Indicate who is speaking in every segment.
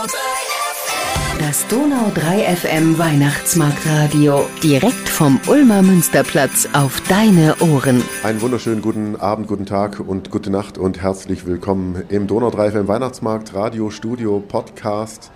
Speaker 1: Das Donau 3 FM Weihnachtsmarktradio. Direkt vom Ulmer Münsterplatz auf deine Ohren.
Speaker 2: Einen wunderschönen guten Abend, guten Tag und gute Nacht und herzlich willkommen im Donau 3 FM Weihnachtsmarktradio Studio Podcast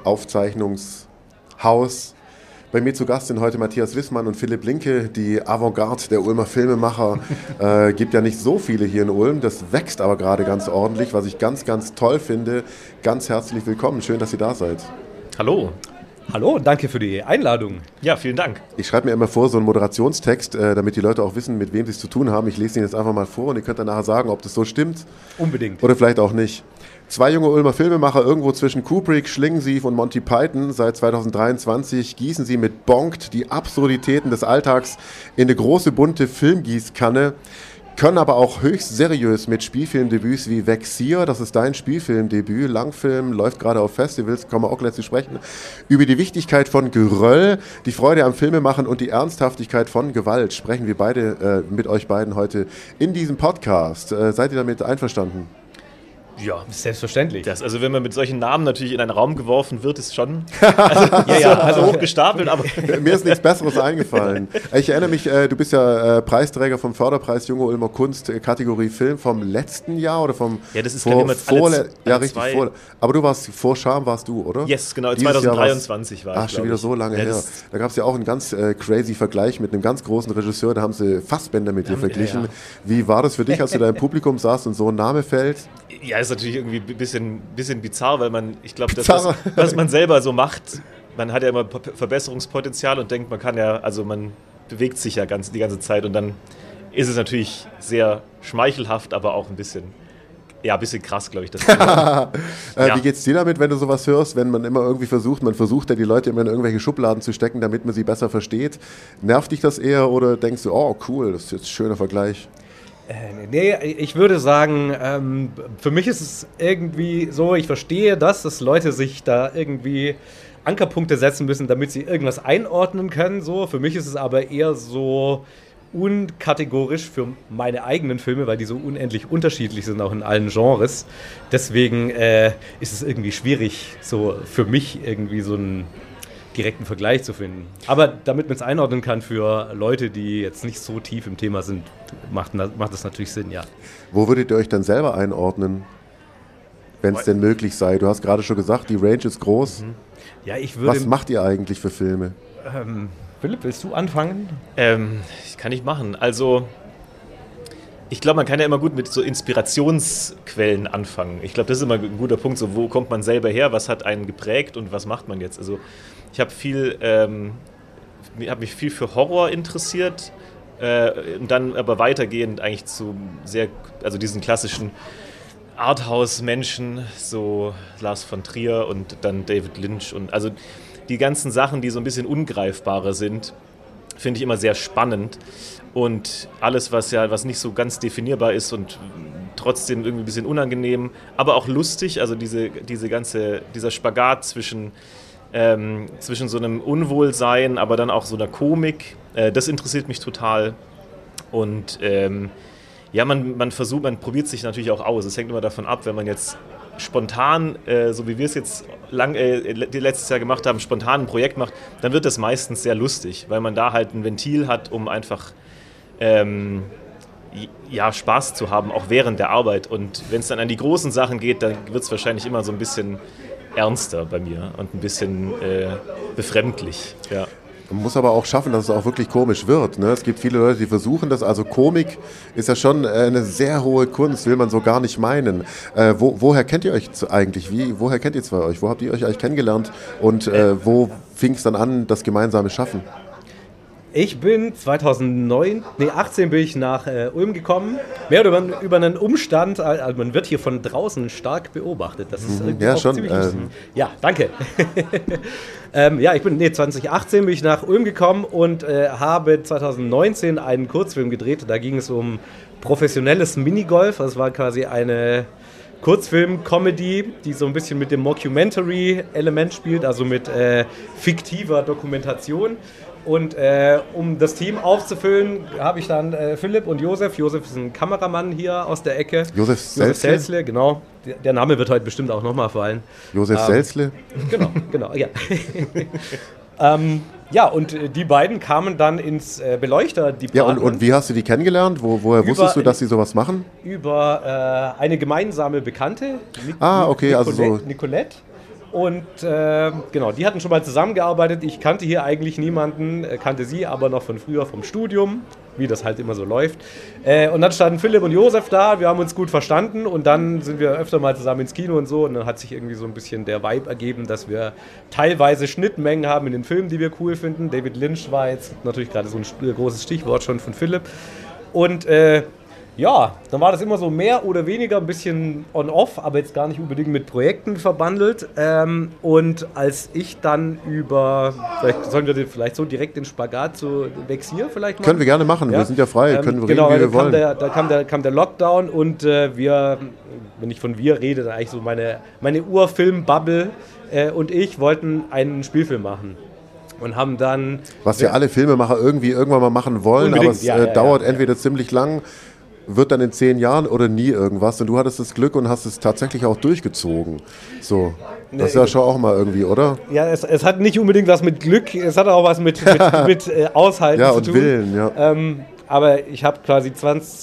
Speaker 2: Aufzeichnungshaus. Bei mir zu Gast sind heute Matthias Wissmann und Philipp Linke, die Avantgarde der Ulmer Filmemacher. Gibt ja nicht so viele hier in Ulm, das wächst aber gerade ganz ordentlich, was ich ganz, ganz toll finde. Ganz herzlich willkommen, schön, dass ihr da seid.
Speaker 3: Hallo.
Speaker 4: Hallo, danke für die Einladung.
Speaker 3: Ja, vielen Dank.
Speaker 2: Ich schreibe mir immer vor, so einen Moderationstext, damit die Leute auch wissen, mit wem sie es zu tun haben. Ich lese ihn jetzt einfach mal vor und ihr könnt dann nachher sagen, ob das so stimmt.
Speaker 4: Unbedingt.
Speaker 2: Oder vielleicht auch nicht. 2 junge Ulmer Filmemacher irgendwo zwischen Kubrick, Schlingensief und Monty Python. Seit 2023 gießen sie mit Bonkt die Absurditäten des Alltags in eine große bunte Filmgießkanne. Können aber auch höchst seriös mit Spielfilmdebüts wie Vexier, das ist dein Spielfilmdebüt, Langfilm, läuft gerade auf Festivals, kommen wir auch gleich zu sprechen, über die Wichtigkeit von Geröll, die Freude am Filmemachen und die Ernsthaftigkeit von Gewalt sprechen wir beide mit euch beiden heute in diesem Podcast. Seid ihr damit einverstanden?
Speaker 4: Ja, selbstverständlich.
Speaker 3: Also wenn man mit solchen Namen natürlich in einen Raum geworfen wird, ist schon also hochgestapelt. Aber
Speaker 2: mir ist nichts Besseres eingefallen. Ich erinnere mich, du bist ja Preisträger vom Förderpreis Junge Ulmer Kunst, Kategorie Film vom letzten Jahr oder vom
Speaker 3: ja, das ist vor.
Speaker 2: Aber du warst vor Scham, warst du, oder?
Speaker 3: Yes, genau, 2023 war ich.
Speaker 2: Ach, schon wieder so lange her. Da gab es ja auch einen ganz crazy Vergleich mit einem ganz großen Regisseur, da haben sie Fassbender mit dir verglichen. Ja. Wie war das für dich, als du da im Publikum saßt und so ein Name fällt?
Speaker 3: Ja, ist natürlich irgendwie ein bisschen bizarr, weil ich glaube, das, was man selber so macht, man hat ja immer Verbesserungspotenzial und denkt, man bewegt sich ja die ganze Zeit und dann ist es natürlich sehr schmeichelhaft, aber auch ein bisschen krass, glaube ich.
Speaker 2: Wie geht's dir damit, wenn du sowas hörst, wenn man immer irgendwie man versucht ja die Leute immer in irgendwelche Schubladen zu stecken, damit man sie besser versteht. Nervt dich das eher oder denkst du, oh cool, das ist jetzt ein schöner Vergleich?
Speaker 4: Nee, ich würde sagen, für mich ist es irgendwie so, ich verstehe das, dass Leute sich da irgendwie Ankerpunkte setzen müssen, damit sie irgendwas einordnen können. So. Für mich ist es aber eher so unkategorisch für meine eigenen Filme, weil die so unendlich unterschiedlich sind, auch in allen Genres. Deswegen ist es irgendwie schwierig, so für mich irgendwie so einen direkten Vergleich zu finden. Aber damit man es einordnen kann für Leute, die jetzt nicht so tief im Thema sind, macht das natürlich Sinn, ja. Wo
Speaker 2: würdet ihr euch dann selber einordnen, wenn es denn möglich sei? Du hast gerade schon gesagt, die Range ist groß.
Speaker 4: Ja,
Speaker 2: was macht ihr eigentlich für Filme?
Speaker 4: Philipp, willst du anfangen?
Speaker 3: Kann ich machen. Also, ich glaube, man kann ja immer gut mit so Inspirationsquellen anfangen. Ich glaube, das ist immer ein guter Punkt. So, wo kommt man selber her? Was hat einen geprägt und was macht man jetzt? Also, ich habe mich viel für Horror interessiert und dann aber weitergehend eigentlich zu diesen klassischen Arthouse-Menschen, so Lars von Trier und dann David Lynch und also die ganzen Sachen, die so ein bisschen ungreifbarer sind, finde ich immer sehr spannend. Und alles, was nicht so ganz definierbar ist und trotzdem irgendwie ein bisschen unangenehm, aber auch lustig, also dieser Spagat zwischen so einem Unwohlsein, aber dann auch so einer Komik, das interessiert mich total. Und man probiert sich natürlich auch aus. Es hängt immer davon ab, wenn man jetzt spontan, so wie wir es jetzt letztes Jahr gemacht haben, spontan ein Projekt macht, dann wird das meistens sehr lustig, weil man da halt ein Ventil hat, um einfach Spaß zu haben, auch während der Arbeit. Und wenn es dann an die großen Sachen geht, dann wird es wahrscheinlich immer so ein bisschen ernster bei mir und ein bisschen befremdlich. Ja.
Speaker 2: Man muss aber auch schaffen, dass es auch wirklich komisch wird. Ne? Es gibt viele Leute, die versuchen das. Also Komik ist ja schon eine sehr hohe Kunst, will man so gar nicht meinen. Woher kennt ihr euch eigentlich? Woher kennt ihr zwei euch? Wo habt ihr euch eigentlich kennengelernt? Und wo fing es dann an, das gemeinsame Schaffen?
Speaker 4: Ich bin 2018 bin ich nach Ulm gekommen, mehr oder über einen Umstand, also man wird hier von draußen stark beobachtet. Das ist
Speaker 2: ja, schon.
Speaker 4: Ziemlich lustig. Ja, danke. 2018 bin ich nach Ulm gekommen und habe 2019 einen Kurzfilm gedreht. Da ging es um professionelles Minigolf. Das war quasi eine Kurzfilm-Comedy, die so ein bisschen mit dem Mockumentary-Element spielt, also mit fiktiver Dokumentation. Und um das Team aufzufüllen, habe ich dann Philipp und Josef. Josef ist ein Kameramann hier aus der Ecke.
Speaker 2: Josef Selzle,
Speaker 4: genau. Der Name wird heute bestimmt auch nochmal fallen.
Speaker 2: Josef Selzle?
Speaker 4: Genau, ja. Ja, und die beiden kamen dann ins Beleuchter-Department.
Speaker 2: Ja, und wie hast du die kennengelernt? Woher wusstest du, dass sie sowas machen?
Speaker 4: Über eine gemeinsame Bekannte, Nicolette. Und genau, die hatten schon mal zusammengearbeitet. Ich kannte hier eigentlich niemanden, kannte sie aber noch von früher vom Studium, wie das halt immer so läuft. Und dann standen Philipp und Josef da, wir haben uns gut verstanden und dann sind wir öfter mal zusammen ins Kino und so. Und dann hat sich irgendwie so ein bisschen der Vibe ergeben, dass wir teilweise Schnittmengen haben in den Filmen, die wir cool finden. David Lynch war jetzt natürlich gerade so ein großes Stichwort schon von Philipp. Und ja, dann war das immer so mehr oder weniger ein bisschen on-off, aber jetzt gar nicht unbedingt mit Projekten verbandelt. Und als ich dann sollen wir vielleicht so direkt den Spagat zu Vexier vielleicht machen?
Speaker 2: Können wir gerne machen, wir sind ja frei, können wir
Speaker 4: reden, wie wir wollen.
Speaker 2: Da
Speaker 4: kam der Lockdown und wenn ich von wir rede, dann eigentlich so meine Urfilm-Bubble und ich wollten einen Spielfilm machen. Und haben dann...
Speaker 2: Was ja alle Filmemacher irgendwann mal machen wollen, aber es dauert entweder ziemlich lang, wird dann in 10 Jahren oder nie irgendwas. Und du hattest das Glück und hast es tatsächlich auch durchgezogen. So, das ist ja schon auch mal irgendwie, oder?
Speaker 4: Ja, es hat nicht unbedingt was mit Glück, es hat auch was mit Aushalten zu tun.
Speaker 2: Ja, und Willen, ja.
Speaker 4: Aber ich habe quasi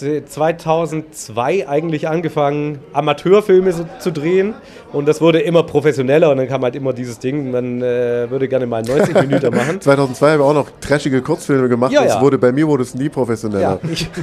Speaker 4: 2002 eigentlich angefangen, Amateurfilme zu drehen. Und das wurde immer professioneller und dann kam halt immer dieses Ding, man würde gerne mal 90 Minuten machen.
Speaker 2: 2002 haben wir auch noch trashige Kurzfilme gemacht.
Speaker 4: Ja.
Speaker 2: Bei mir wurde es nie professioneller.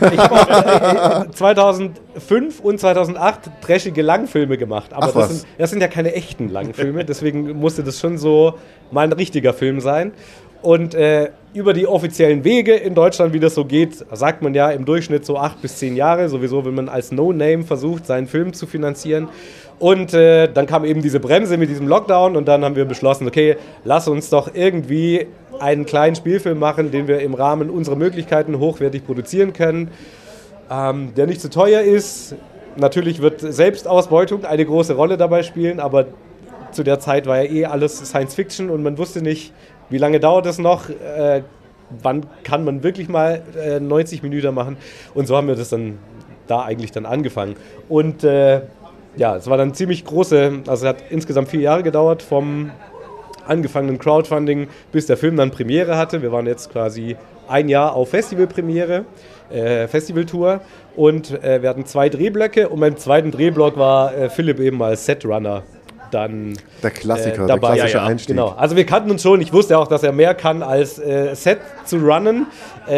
Speaker 4: Ja, 2005 und 2008 trashige Langfilme gemacht. Aber das sind ja keine echten Langfilme, deswegen musste das schon so mal ein richtiger Film sein. Und über die offiziellen Wege in Deutschland, wie das so geht, sagt man ja im Durchschnitt so 8 bis 10 Jahre, sowieso, wenn man als No-Name versucht, seinen Film zu finanzieren. Und dann kam eben diese Bremse mit diesem Lockdown und dann haben wir beschlossen, okay, lass uns doch irgendwie einen kleinen Spielfilm machen, den wir im Rahmen unserer Möglichkeiten hochwertig produzieren können, der nicht zu teuer ist. Natürlich wird Selbstausbeutung eine große Rolle dabei spielen, aber zu der Zeit war ja alles Science-Fiction und man wusste nicht, wie lange dauert es noch, wann kann man wirklich mal 90 Minuten machen. Und so haben wir das dann da eigentlich dann angefangen. Und es war dann ziemlich große, also es hat insgesamt 4 Jahre gedauert, vom angefangenen Crowdfunding, bis der Film dann Premiere hatte. Wir waren jetzt quasi 1 Jahr auf Festivalpremiere, Festivaltour und wir hatten 2 Drehblöcke und beim zweiten Drehblock war Philipp eben als Setrunner dann
Speaker 2: der Klassiker,
Speaker 4: dabei.
Speaker 2: Der klassische Einstieg.
Speaker 4: Genau. Also wir kannten uns schon, ich wusste auch, dass er mehr kann als Set zu runnen,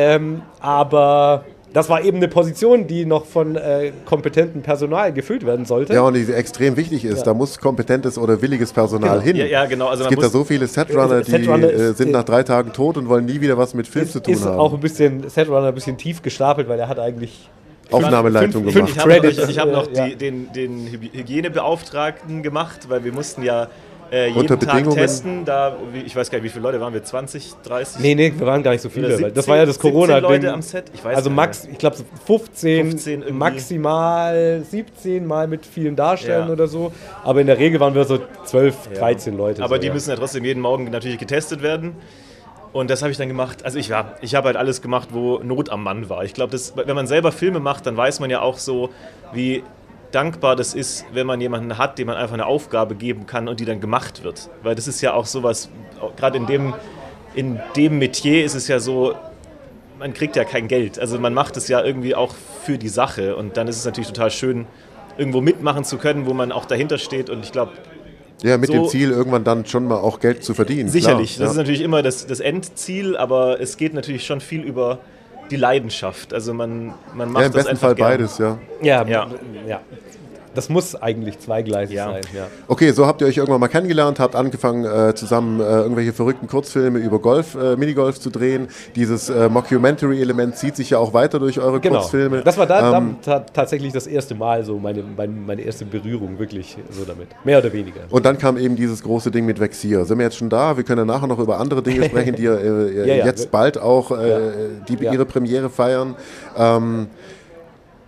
Speaker 4: aber das war eben eine Position, die noch von kompetentem Personal gefüllt werden sollte.
Speaker 2: Ja, und die extrem wichtig ist. Ja. Da muss kompetentes oder williges Personal hin.
Speaker 3: Ja, genau. Also
Speaker 2: es gibt da so viele Setrunner, die sind nach 3 Tagen tot und wollen nie wieder was mit Film zu tun haben.
Speaker 4: Ist auch Setrunner ein bisschen tief gestapelt, weil er hat eigentlich
Speaker 2: Aufnahmeleitung gemacht.
Speaker 3: Ich habe noch den Hygienebeauftragten gemacht, weil wir mussten ja jeden Tag testen. Ich weiß gar nicht, wie viele Leute waren wir? 20, 30?
Speaker 4: Nee, wir waren gar nicht so viele. 17, das war ja das Corona-Ding.
Speaker 3: Leute am Set? Ich weiß
Speaker 4: also ich glaube 15 maximal 17 mal mit vielen Darstellern oder so. Aber in der Regel waren wir so 12, 13 Leute.
Speaker 3: Aber die müssen ja trotzdem jeden Morgen natürlich getestet werden. Und das habe ich dann gemacht. Also ich habe halt alles gemacht, wo Not am Mann war. Ich glaube, wenn man selber Filme macht, dann weiß man ja auch so, wie dankbar das ist, wenn man jemanden hat, dem man einfach eine Aufgabe geben kann und die dann gemacht wird. Weil das ist ja auch sowas, gerade in dem Metier ist es ja so, man kriegt ja kein Geld. Also man macht es ja irgendwie auch für die Sache. Und dann ist es natürlich total schön, irgendwo mitmachen zu können, wo man auch dahinter steht. Und ich glaube,
Speaker 2: ja, mit dem Ziel, irgendwann dann schon mal auch Geld zu verdienen.
Speaker 3: Sicherlich, klar, das ist natürlich immer das Endziel, aber es geht natürlich schon viel über die Leidenschaft. Also man macht das einfach
Speaker 2: im besten Fall gern. Beides, ja.
Speaker 4: Ja. Das muss eigentlich zweigleisig sein. Ja.
Speaker 2: Okay, so habt ihr euch irgendwann mal kennengelernt, habt angefangen zusammen irgendwelche verrückten Kurzfilme über Minigolf zu drehen. Dieses Mockumentary-Element zieht sich ja auch weiter durch eure Kurzfilme.
Speaker 4: Das war tatsächlich das erste Mal so meine erste Berührung wirklich so damit. Mehr oder weniger.
Speaker 2: Und dann kam eben dieses große Ding mit Vexier. Sind wir jetzt schon da? Wir können ja nachher noch über andere Dinge sprechen, die jetzt bald auch ihre Premiere feiern.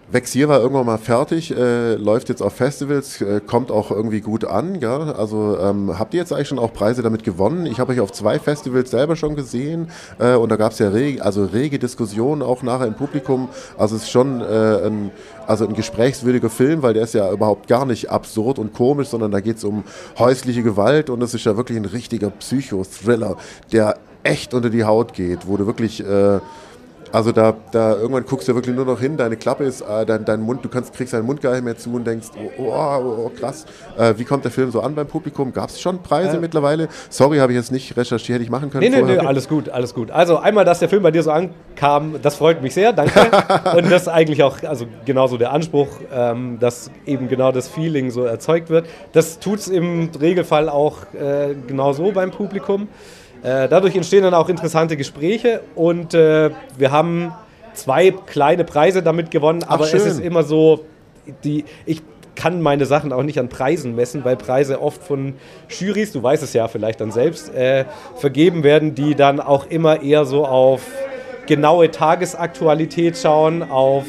Speaker 2: Vexier war irgendwann mal fertig, läuft jetzt auf Festivals, kommt auch irgendwie gut an. Ja? Also habt ihr jetzt eigentlich schon auch Preise damit gewonnen? Ich habe euch auf 2 Festivals selber schon gesehen und da gab es ja rege Diskussionen auch nachher im Publikum. Also es ist schon ein gesprächswürdiger Film, weil der ist ja überhaupt gar nicht absurd und komisch, sondern da geht es um häusliche Gewalt und es ist ja wirklich ein richtiger Psychothriller, der echt unter die Haut geht, wo du wirklich... Also da irgendwann guckst du wirklich nur noch hin, deine Klappe ist, dein Mund, kriegst deinen Mund gar nicht mehr zu und denkst, oh krass. Wie kommt der Film so an beim Publikum? Gab es schon Preise mittlerweile? Sorry, habe ich jetzt nicht recherchiert, hätte ich machen können.
Speaker 4: Nee, alles gut. Also einmal, dass der Film bei dir so ankam, das freut mich sehr, danke. Und das ist eigentlich auch genauso der Anspruch, dass eben genau das Feeling so erzeugt wird. Das tut es im Regelfall auch genauso beim Publikum. Dadurch entstehen dann auch interessante Gespräche und wir haben 2 kleine Preise damit gewonnen, aber es ist immer so, ich kann meine Sachen auch nicht an Preisen messen, weil Preise oft von Jurys, du weißt es ja vielleicht dann selbst, vergeben werden, die dann auch immer eher so auf genaue Tagesaktualität schauen, auf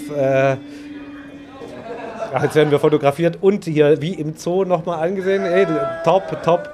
Speaker 4: jetzt werden wir fotografiert und hier wie im Zoo nochmal angesehen, top.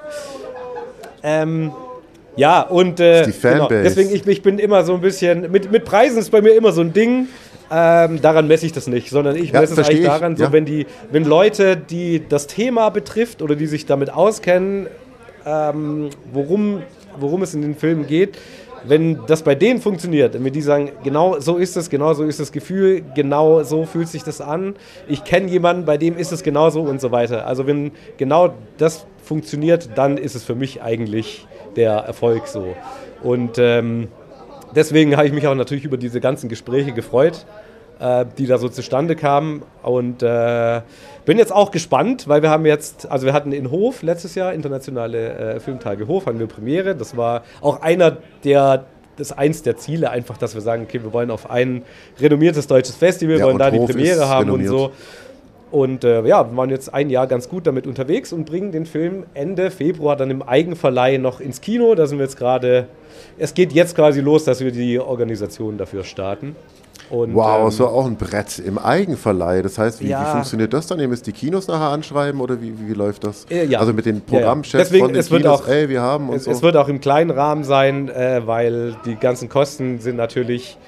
Speaker 4: Ja, und genau, deswegen, ich bin immer so ein bisschen, mit Preisen ist bei mir immer so ein Ding, daran messe ich das nicht, sondern ich messe es eigentlich daran, so, wenn Leute, die das Thema betrifft oder die sich damit auskennen, worum es in den Filmen geht, wenn das bei denen funktioniert, wenn die sagen, genau so ist es, genau so ist das Gefühl, genau so fühlt sich das an, ich kenne jemanden, bei dem ist es genauso und so weiter. Also wenn genau das funktioniert, dann ist es für mich eigentlich der Erfolg so. Und deswegen habe ich mich auch natürlich über diese ganzen Gespräche gefreut, die da so zustande kamen. Und bin jetzt auch gespannt, weil wir hatten in Hof letztes Jahr, internationale Filmtage Hof, hatten wir Premiere. Das war auch eins der Ziele, einfach, dass wir sagen, okay, wir wollen auf ein renommiertes deutsches Festival, wollen da die Premiere haben und so. Und wir waren jetzt ein Jahr ganz gut damit unterwegs und bringen den Film Ende Februar dann im Eigenverleih noch ins Kino. Da sind wir jetzt es geht jetzt quasi los, dass wir die Organisation dafür starten. Und,
Speaker 2: wow, so auch ein Brett im Eigenverleih. Das heißt, wie funktioniert das dann? Ihr müsst die Kinos nachher anschreiben oder wie läuft das? Also mit den Programmchefs von den Kinos, wir haben und so.
Speaker 4: Es wird auch im kleinen Rahmen sein, weil die ganzen Kosten sind natürlich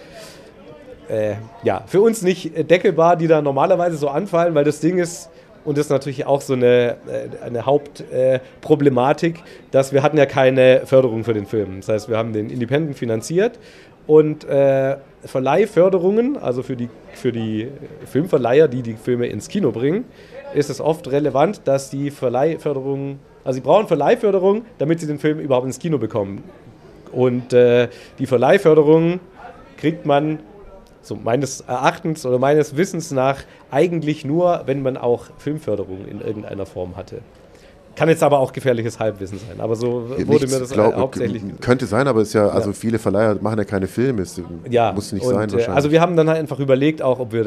Speaker 4: für uns nicht deckelbar, die da normalerweise so anfallen, weil das Ding ist, und das ist natürlich auch so eine Hauptproblematik, dass wir hatten ja keine Förderung für den Film. Das heißt, wir haben den Independent finanziert und Verleihförderungen, also für die Filmverleiher, die Filme ins Kino bringen, ist es oft relevant, dass die Verleihförderung, also sie brauchen Verleihförderung, damit sie den Film überhaupt ins Kino bekommen. Und die Verleihförderung kriegt man so meines Erachtens oder meines Wissens nach eigentlich nur, wenn man auch Filmförderung in irgendeiner Form hatte. Kann jetzt aber auch gefährliches Halbwissen sein, aber so wurde mir das hauptsächlich...
Speaker 2: Könnte sein, aber es ist also viele Verleiher machen ja keine Filme, muss nicht sein wahrscheinlich.
Speaker 4: Also wir haben dann halt einfach überlegt auch, ob wir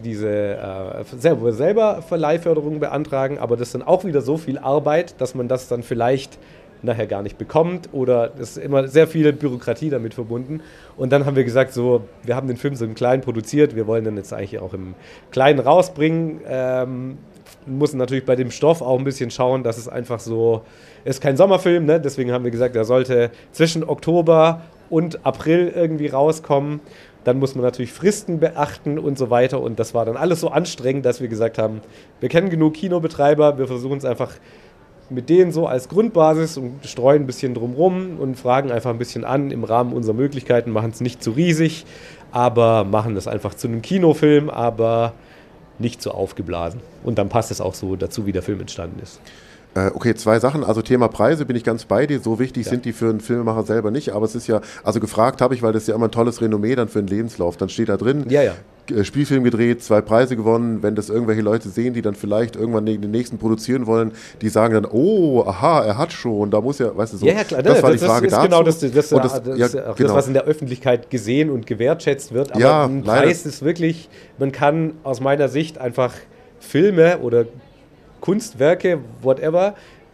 Speaker 4: selber Verleihförderung beantragen, aber das ist dann auch wieder so viel Arbeit, dass man das dann vielleicht nachher gar nicht bekommt oder es ist immer sehr viel Bürokratie damit verbunden. Und dann haben wir gesagt, so, wir haben den Film so im Kleinen produziert, wir wollen dann jetzt eigentlich auch im Kleinen rausbringen. Müssen natürlich bei dem Stoff auch ein bisschen schauen, dass es einfach so, es ist kein Sommerfilm, ne? Deswegen haben wir gesagt, er sollte zwischen Oktober und April irgendwie rauskommen. Dann muss man natürlich Fristen beachten und so weiter. Und das war dann alles so anstrengend, dass wir gesagt haben, wir kennen genug Kinobetreiber, wir versuchen es einfach mit denen so als Grundbasis und streuen ein bisschen drumrum und fragen einfach ein bisschen an im Rahmen unserer Möglichkeiten, machen es nicht zu riesig, aber machen das einfach zu einem Kinofilm, aber nicht so aufgeblasen. Und dann passt es auch so dazu, wie der Film entstanden ist.
Speaker 2: Okay, 2 Sachen. Also Thema Preise bin ich ganz bei dir. So wichtig sind die für einen Filmemacher selber nicht. Aber es ist ja, also gefragt habe ich, weil das ist ja immer ein tolles Renommee dann für einen Lebenslauf. Dann steht da drin, Spielfilm gedreht, 2 Preise gewonnen. Wenn das irgendwelche Leute sehen, die dann vielleicht irgendwann den nächsten produzieren wollen, die sagen dann, oh, aha, er hat schon, da muss ja, weißt du so.
Speaker 4: Ja, klar,
Speaker 2: das war die Frage
Speaker 4: dazu. Genau das, was in der Öffentlichkeit gesehen und gewertschätzt wird. Aber ein Preis ist wirklich, man kann aus meiner Sicht einfach Filme oder Kunstwerke, whatever,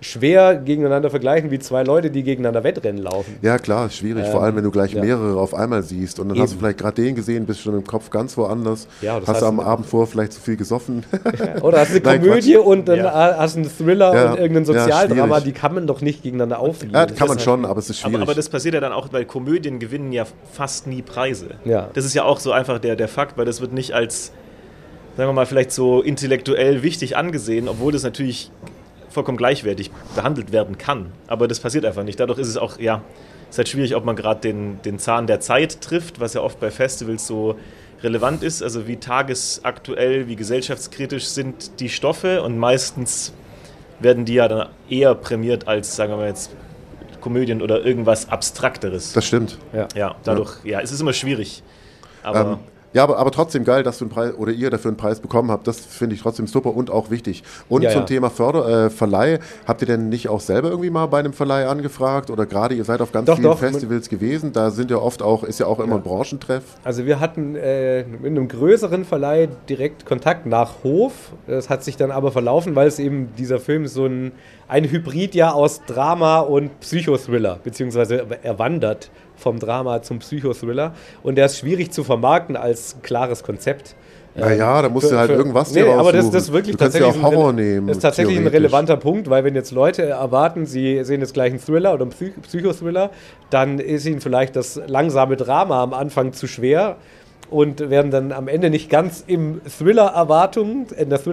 Speaker 4: schwer gegeneinander vergleichen wie zwei Leute, die gegeneinander Wettrennen laufen.
Speaker 2: Ja, klar, ist schwierig, vor allem wenn du gleich
Speaker 4: ja.
Speaker 2: mehrere auf einmal siehst und dann hast du vielleicht gerade den gesehen, bist schon im Kopf ganz woanders,
Speaker 4: Ja, das
Speaker 2: hast
Speaker 4: heißt,
Speaker 2: du am Abend vor vielleicht zu viel gesoffen.
Speaker 4: Oder hast du eine
Speaker 2: Nein,
Speaker 4: Komödie
Speaker 2: Quatsch.
Speaker 4: und dann hast du einen Thriller
Speaker 2: Ja,
Speaker 4: und irgendein
Speaker 2: ja,
Speaker 4: Sozialdrama,
Speaker 2: schwierig.
Speaker 4: die kann man doch nicht gegeneinander aufwiegen.
Speaker 2: Ja, kann man
Speaker 4: Das-
Speaker 2: schon, aber es ist schwierig.
Speaker 3: Aber das passiert ja dann auch, weil Komödien gewinnen ja fast nie Preise.
Speaker 4: Ja.
Speaker 3: Das ist ja auch so einfach der Fakt, weil das wird nicht als, sagen wir mal, vielleicht so intellektuell wichtig angesehen, obwohl das natürlich vollkommen gleichwertig behandelt werden kann. Aber das passiert einfach nicht. Dadurch ist es auch, ja, ist halt schwierig, ob man gerade den Zahn der Zeit trifft, was ja oft bei Festivals so relevant ist. Also wie tagesaktuell, wie gesellschaftskritisch sind die Stoffe und meistens werden die ja dann eher prämiert als, sagen wir mal jetzt, Komödien oder irgendwas Abstrakteres.
Speaker 2: Das stimmt.
Speaker 3: Ja, dadurch, ja, es ist immer schwierig. Aber
Speaker 2: Ja, aber trotzdem geil, dass du einen Preis oder ihr dafür einen Preis bekommen habt. Das finde ich trotzdem super und auch wichtig. Und
Speaker 4: Ja,
Speaker 2: zum
Speaker 4: ja.
Speaker 2: Thema Verleih, habt ihr denn nicht auch selber irgendwie mal bei einem Verleih angefragt? Oder gerade ihr seid auf ganz
Speaker 4: Doch,
Speaker 2: vielen
Speaker 4: doch.
Speaker 2: Festivals gewesen, da sind ja oft auch, ist ja auch immer ein Branchentreff.
Speaker 4: Also wir hatten mit einem größeren Verleih direkt Kontakt nach Hof. Das hat sich dann aber verlaufen, weil es eben dieser Film so ein Hybrid ja aus Drama und Psychothriller, beziehungsweise er wandert vom Drama zum Psychothriller und der ist schwierig zu vermarkten als klares Konzept.
Speaker 2: Naja, da musst du halt irgendwas dir
Speaker 4: aber das
Speaker 2: raussuchen.
Speaker 4: ist wirklich
Speaker 2: Du kannst ja
Speaker 4: tatsächlich
Speaker 2: auch Horror nehmen.
Speaker 4: Das ist tatsächlich ein
Speaker 2: theoretisch.
Speaker 4: relevanter Punkt, weil wenn jetzt Leute erwarten, sie sehen jetzt gleich einen Thriller oder einen Psychothriller, dann ist ihnen vielleicht das langsame Drama am Anfang zu schwer und werden dann am Ende nicht ganz in der Thriller-Erwartung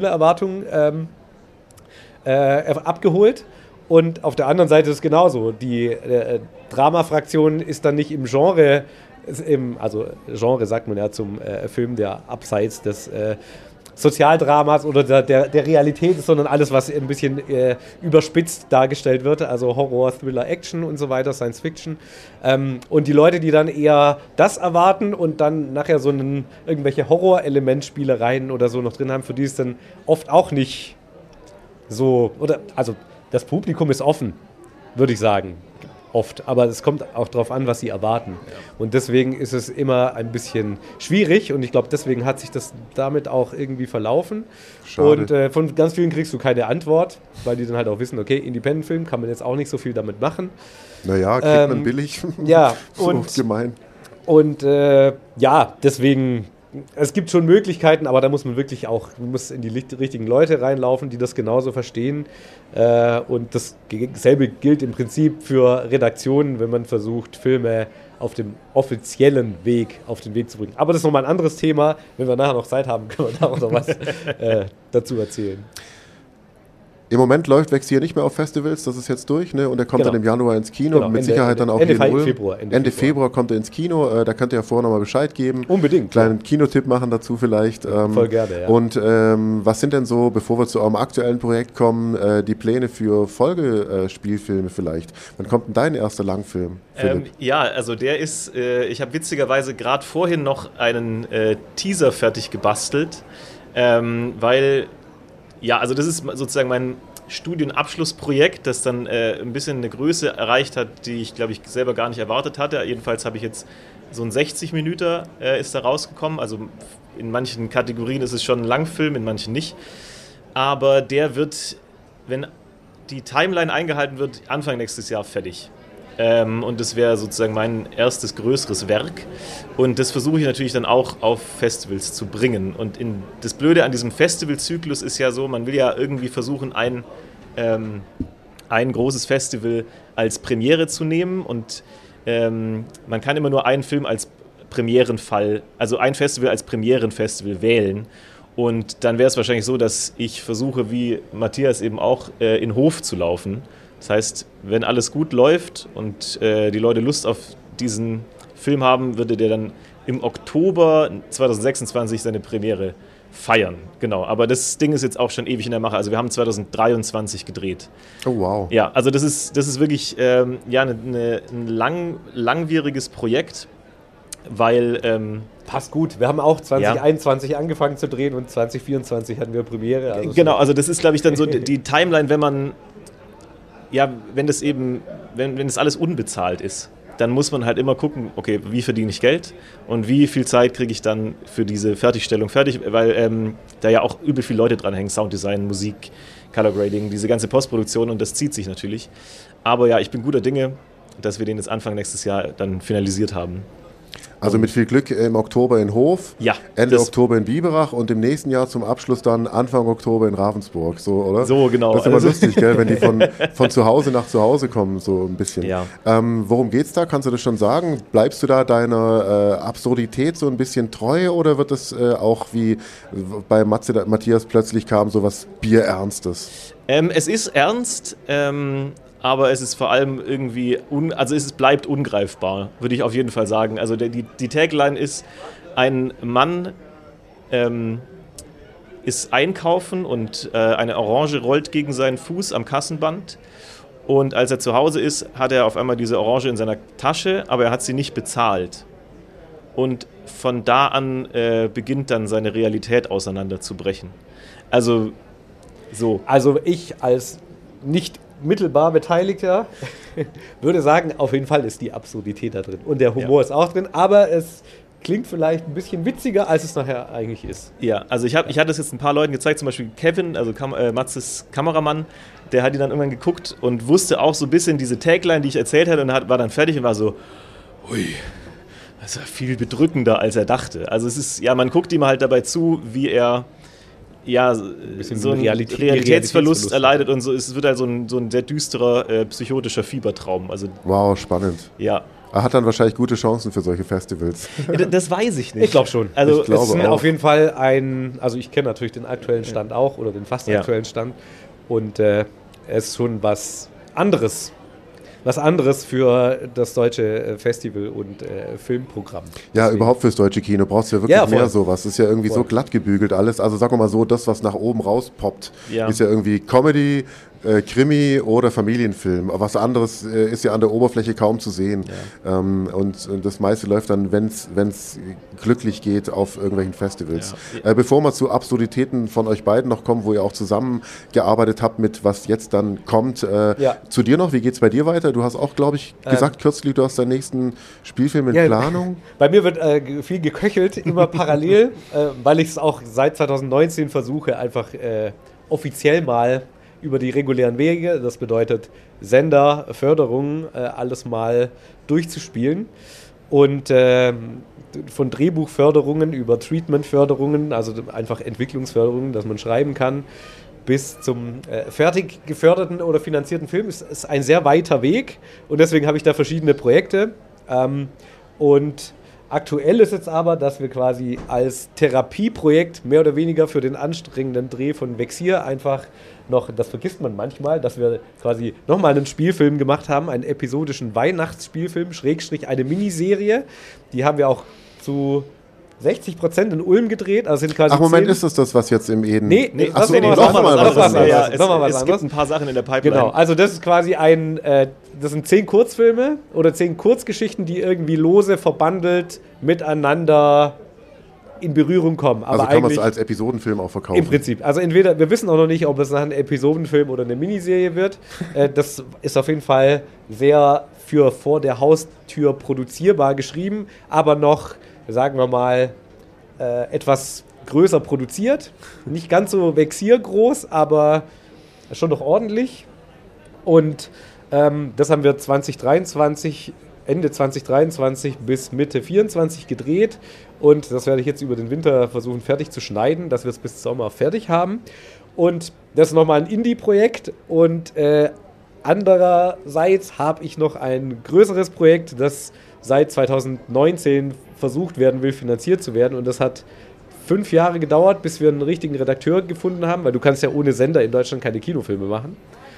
Speaker 4: abgeholt. Und auf der anderen Seite ist es genauso. Die Drama-Fraktion ist dann nicht im Genre, also Genre sagt man ja zum Film, der abseits des Sozialdramas oder der Realität ist, sondern alles, was ein bisschen überspitzt dargestellt wird, also Horror, Thriller, Action und so weiter, Science Fiction. Und die Leute, die dann eher das erwarten und dann nachher so irgendwelche Horror-Element-Spielereien oder so noch drin haben, für die ist dann oft auch nicht so, oder, also das Publikum ist offen, würde ich sagen, oft, aber es kommt auch darauf an, was sie erwarten. Ja. Und deswegen ist es immer ein bisschen schwierig und ich glaube, deswegen hat sich das damit auch irgendwie verlaufen. Schade. Und von ganz vielen kriegst du keine Antwort, weil die dann halt auch wissen, okay, Independent-Film kann man jetzt auch nicht so viel damit machen.
Speaker 2: Naja, kriegt man billig.
Speaker 4: Ja,
Speaker 2: so gemein.
Speaker 4: Und ja, deswegen, es gibt schon Möglichkeiten, aber da muss man wirklich auch, man muss in die richtigen Leute reinlaufen, die das genauso verstehen. Und dasselbe gilt im Prinzip für Redaktionen, wenn man versucht, Filme auf dem offiziellen Weg auf den Weg zu bringen. Aber das ist nochmal ein anderes Thema. Wenn wir nachher noch Zeit haben, können wir da auch noch was dazu erzählen.
Speaker 2: Im Moment läuft Wächst hier nicht mehr auf Festivals, das ist jetzt durch, ne? Und er kommt dann im Januar ins Kino, mit Sicherheit dann auch hier in Ulm. Ende Februar kommt er ins Kino, da könnt ihr ja vorher nochmal Bescheid geben.
Speaker 4: Unbedingt.
Speaker 2: Kleinen Kinotipp machen dazu vielleicht.
Speaker 4: Voll gerne, ja.
Speaker 2: Und was sind denn so, bevor wir zu eurem aktuellen Projekt kommen, die Pläne für Folgespielfilme vielleicht? Wann kommt denn dein erster Langfilm, Philipp?
Speaker 3: Ja, also der ist, ich habe witzigerweise gerade vorhin noch einen Teaser fertig gebastelt, weil... Ja, also das ist sozusagen mein Studienabschlussprojekt, das dann ein bisschen eine Größe erreicht hat, die ich, glaube ich, selber gar nicht erwartet hatte. Jedenfalls habe ich jetzt so ein 60-Minüter ist da rausgekommen. Also in manchen Kategorien ist es schon ein Langfilm, in manchen nicht. Aber der wird, wenn die Timeline eingehalten wird, Anfang nächstes Jahr fertig. Und das wäre sozusagen mein erstes größeres Werk. Und das versuche ich natürlich dann auch auf Festivals zu bringen. Und das Blöde an diesem Festivalzyklus ist ja so, man will ja irgendwie versuchen, ein großes Festival als Premiere zu nehmen. Und man kann immer nur einen Film als Premierenfall, also ein Festival als Premierenfestival wählen. Und dann wäre es wahrscheinlich so, dass ich versuche, wie Matthias eben auch, in Hof zu laufen. Das heißt, wenn alles gut läuft und die Leute Lust auf diesen Film haben, würde der dann im Oktober 2026 seine Premiere feiern. Genau, aber das Ding ist jetzt auch schon ewig in der Mache. Also wir haben 2023 gedreht.
Speaker 2: Oh wow.
Speaker 3: Ja, also das ist wirklich ein langwieriges Projekt, weil...
Speaker 4: Passt gut. Wir haben auch 2021 angefangen zu drehen und 2024 hatten wir Premiere. Also
Speaker 3: genau, also das ist, glaube ich, dann so die Timeline, wenn man... Ja, wenn das alles unbezahlt ist. dann muss man halt immer gucken, okay, wie verdiene ich Geld und wie viel Zeit kriege ich dann für diese Fertigstellung fertig, weil da ja auch übel viele Leute dran hängen, Sounddesign, Musik, Color Grading, diese ganze Postproduktion und das zieht sich natürlich. Aber ja, ich bin guter Dinge, dass wir den jetzt Anfang nächstes Jahr dann finalisiert haben.
Speaker 2: Also mit viel Glück im Oktober in Hof,
Speaker 3: ja,
Speaker 2: Ende Oktober in Biberach und im nächsten Jahr zum Abschluss dann Anfang Oktober in Ravensburg, so, oder?
Speaker 3: So, genau.
Speaker 2: Das ist immer lustig, gell, wenn die von zu Hause nach zu Hause kommen, so ein bisschen.
Speaker 3: Ja.
Speaker 2: Worum geht's da? Kannst du das schon sagen? Bleibst du da deiner Absurdität so ein bisschen treu oder wird es auch wie bei Matthias plötzlich kam, so was Bierernstes?
Speaker 3: Es ist ernst, aber es ist vor allem irgendwie, es bleibt ungreifbar, würde ich auf jeden Fall sagen. Also die Tagline ist, ein Mann ist einkaufen und eine Orange rollt gegen seinen Fuß am Kassenband. Und als er zu Hause ist, hat er auf einmal diese Orange in seiner Tasche, aber er hat sie nicht bezahlt. Und von da an beginnt dann seine Realität auseinanderzubrechen. Also so.
Speaker 4: Also ich als nicht mittelbar Beteiligter würde sagen, auf jeden Fall ist die Absurdität da drin. Und der Humor ist auch drin, aber es klingt vielleicht ein bisschen witziger, als es nachher eigentlich ist.
Speaker 3: Ja, also ich hatte es jetzt ein paar Leuten gezeigt, zum Beispiel Kevin, also Matzes Kameramann, der hat die dann irgendwann geguckt und wusste auch so ein bisschen diese Tagline, die ich erzählt hatte, und war dann fertig und war so, ui, das ist ja viel bedrückender, als er dachte. Also es ist, ja, man guckt ihm halt dabei zu, wie er so einen Realitätsverlust erleidet und so. Es wird halt so ein sehr düsterer, psychotischer Fiebertraum. Also,
Speaker 2: wow, spannend.
Speaker 3: Ja.
Speaker 2: Er hat dann wahrscheinlich gute Chancen für solche Festivals.
Speaker 3: Das weiß ich nicht.
Speaker 4: Ich glaube schon.
Speaker 3: Also
Speaker 2: ich glaube
Speaker 4: es ist auf jeden Fall also ich kenne natürlich den aktuellen Stand auch oder den fast aktuellen Stand und es ist schon was anderes für das deutsche Festival- und Filmprogramm.
Speaker 2: Ja,
Speaker 4: Deswegen.
Speaker 2: Überhaupt fürs deutsche Kino brauchst du ja wirklich mehr sowas. Das ist ja irgendwie so glatt gebügelt alles. Also sagen wir mal so, das, was nach oben rauspoppt, ist ja irgendwie Comedy, Krimi oder Familienfilm. Was anderes ist ja an der Oberfläche kaum zu sehen. Ja. Und das meiste läuft dann, wenn es glücklich geht, auf irgendwelchen Festivals. Ja. Bevor wir zu Absurditäten von euch beiden noch kommen, wo ihr auch zusammengearbeitet habt mit was jetzt dann kommt, zu dir noch, wie geht's bei dir weiter? Du hast auch, glaube ich, gesagt kürzlich, du hast deinen nächsten Spielfilm in Planung.
Speaker 4: Bei mir wird viel geköchelt, immer parallel, weil ich es auch seit 2019 versuche, einfach offiziell mal über die regulären Wege, das bedeutet Sender, Förderung, alles mal durchzuspielen. Und von Drehbuchförderungen über Treatmentförderungen, also einfach Entwicklungsförderungen, dass man schreiben kann, bis zum fertig geförderten oder finanzierten Film ist ein sehr weiter Weg. Und deswegen habe ich da verschiedene Projekte. Und aktuell ist jetzt aber, dass wir quasi als Therapieprojekt mehr oder weniger für den anstrengenden Dreh von Vexier einfach noch, das vergisst man manchmal, dass wir quasi nochmal einen Spielfilm gemacht haben, einen episodischen Weihnachtsspielfilm, / eine Miniserie. Die haben wir auch zu 60% in Ulm gedreht. Also sind quasi
Speaker 2: ist das, was jetzt im Eden...
Speaker 4: Nee,
Speaker 2: das ist nochmal was
Speaker 3: anderes. Es gibt ein paar Sachen in der Pipeline.
Speaker 4: Genau, also das ist quasi das sind 10 Kurzfilme oder 10 Kurzgeschichten, die irgendwie lose verbandelt miteinander in Berührung kommen. Aber
Speaker 2: also kann man es als Episodenfilm auch verkaufen?
Speaker 4: Im Prinzip. Also entweder, wir wissen auch noch nicht, ob es nachher ein Episodenfilm oder eine Miniserie wird. Das ist auf jeden Fall sehr für vor der Haustür produzierbar geschrieben, aber noch, sagen wir mal, etwas größer produziert. Nicht ganz so Vexier groß, aber schon noch ordentlich. Und das haben wir Ende 2023 bis Mitte 2024 gedreht und das werde ich jetzt über den Winter versuchen fertig zu schneiden, dass wir es bis Sommer fertig haben. Und das ist nochmal ein Indie-Projekt und andererseits habe ich noch ein größeres Projekt, das seit 2019 versucht werden will, finanziert zu werden und das hat 5 Jahre gedauert, bis wir einen richtigen Redakteur gefunden haben, weil du kannst ja ohne Sender in Deutschland keine Kinofilme machen.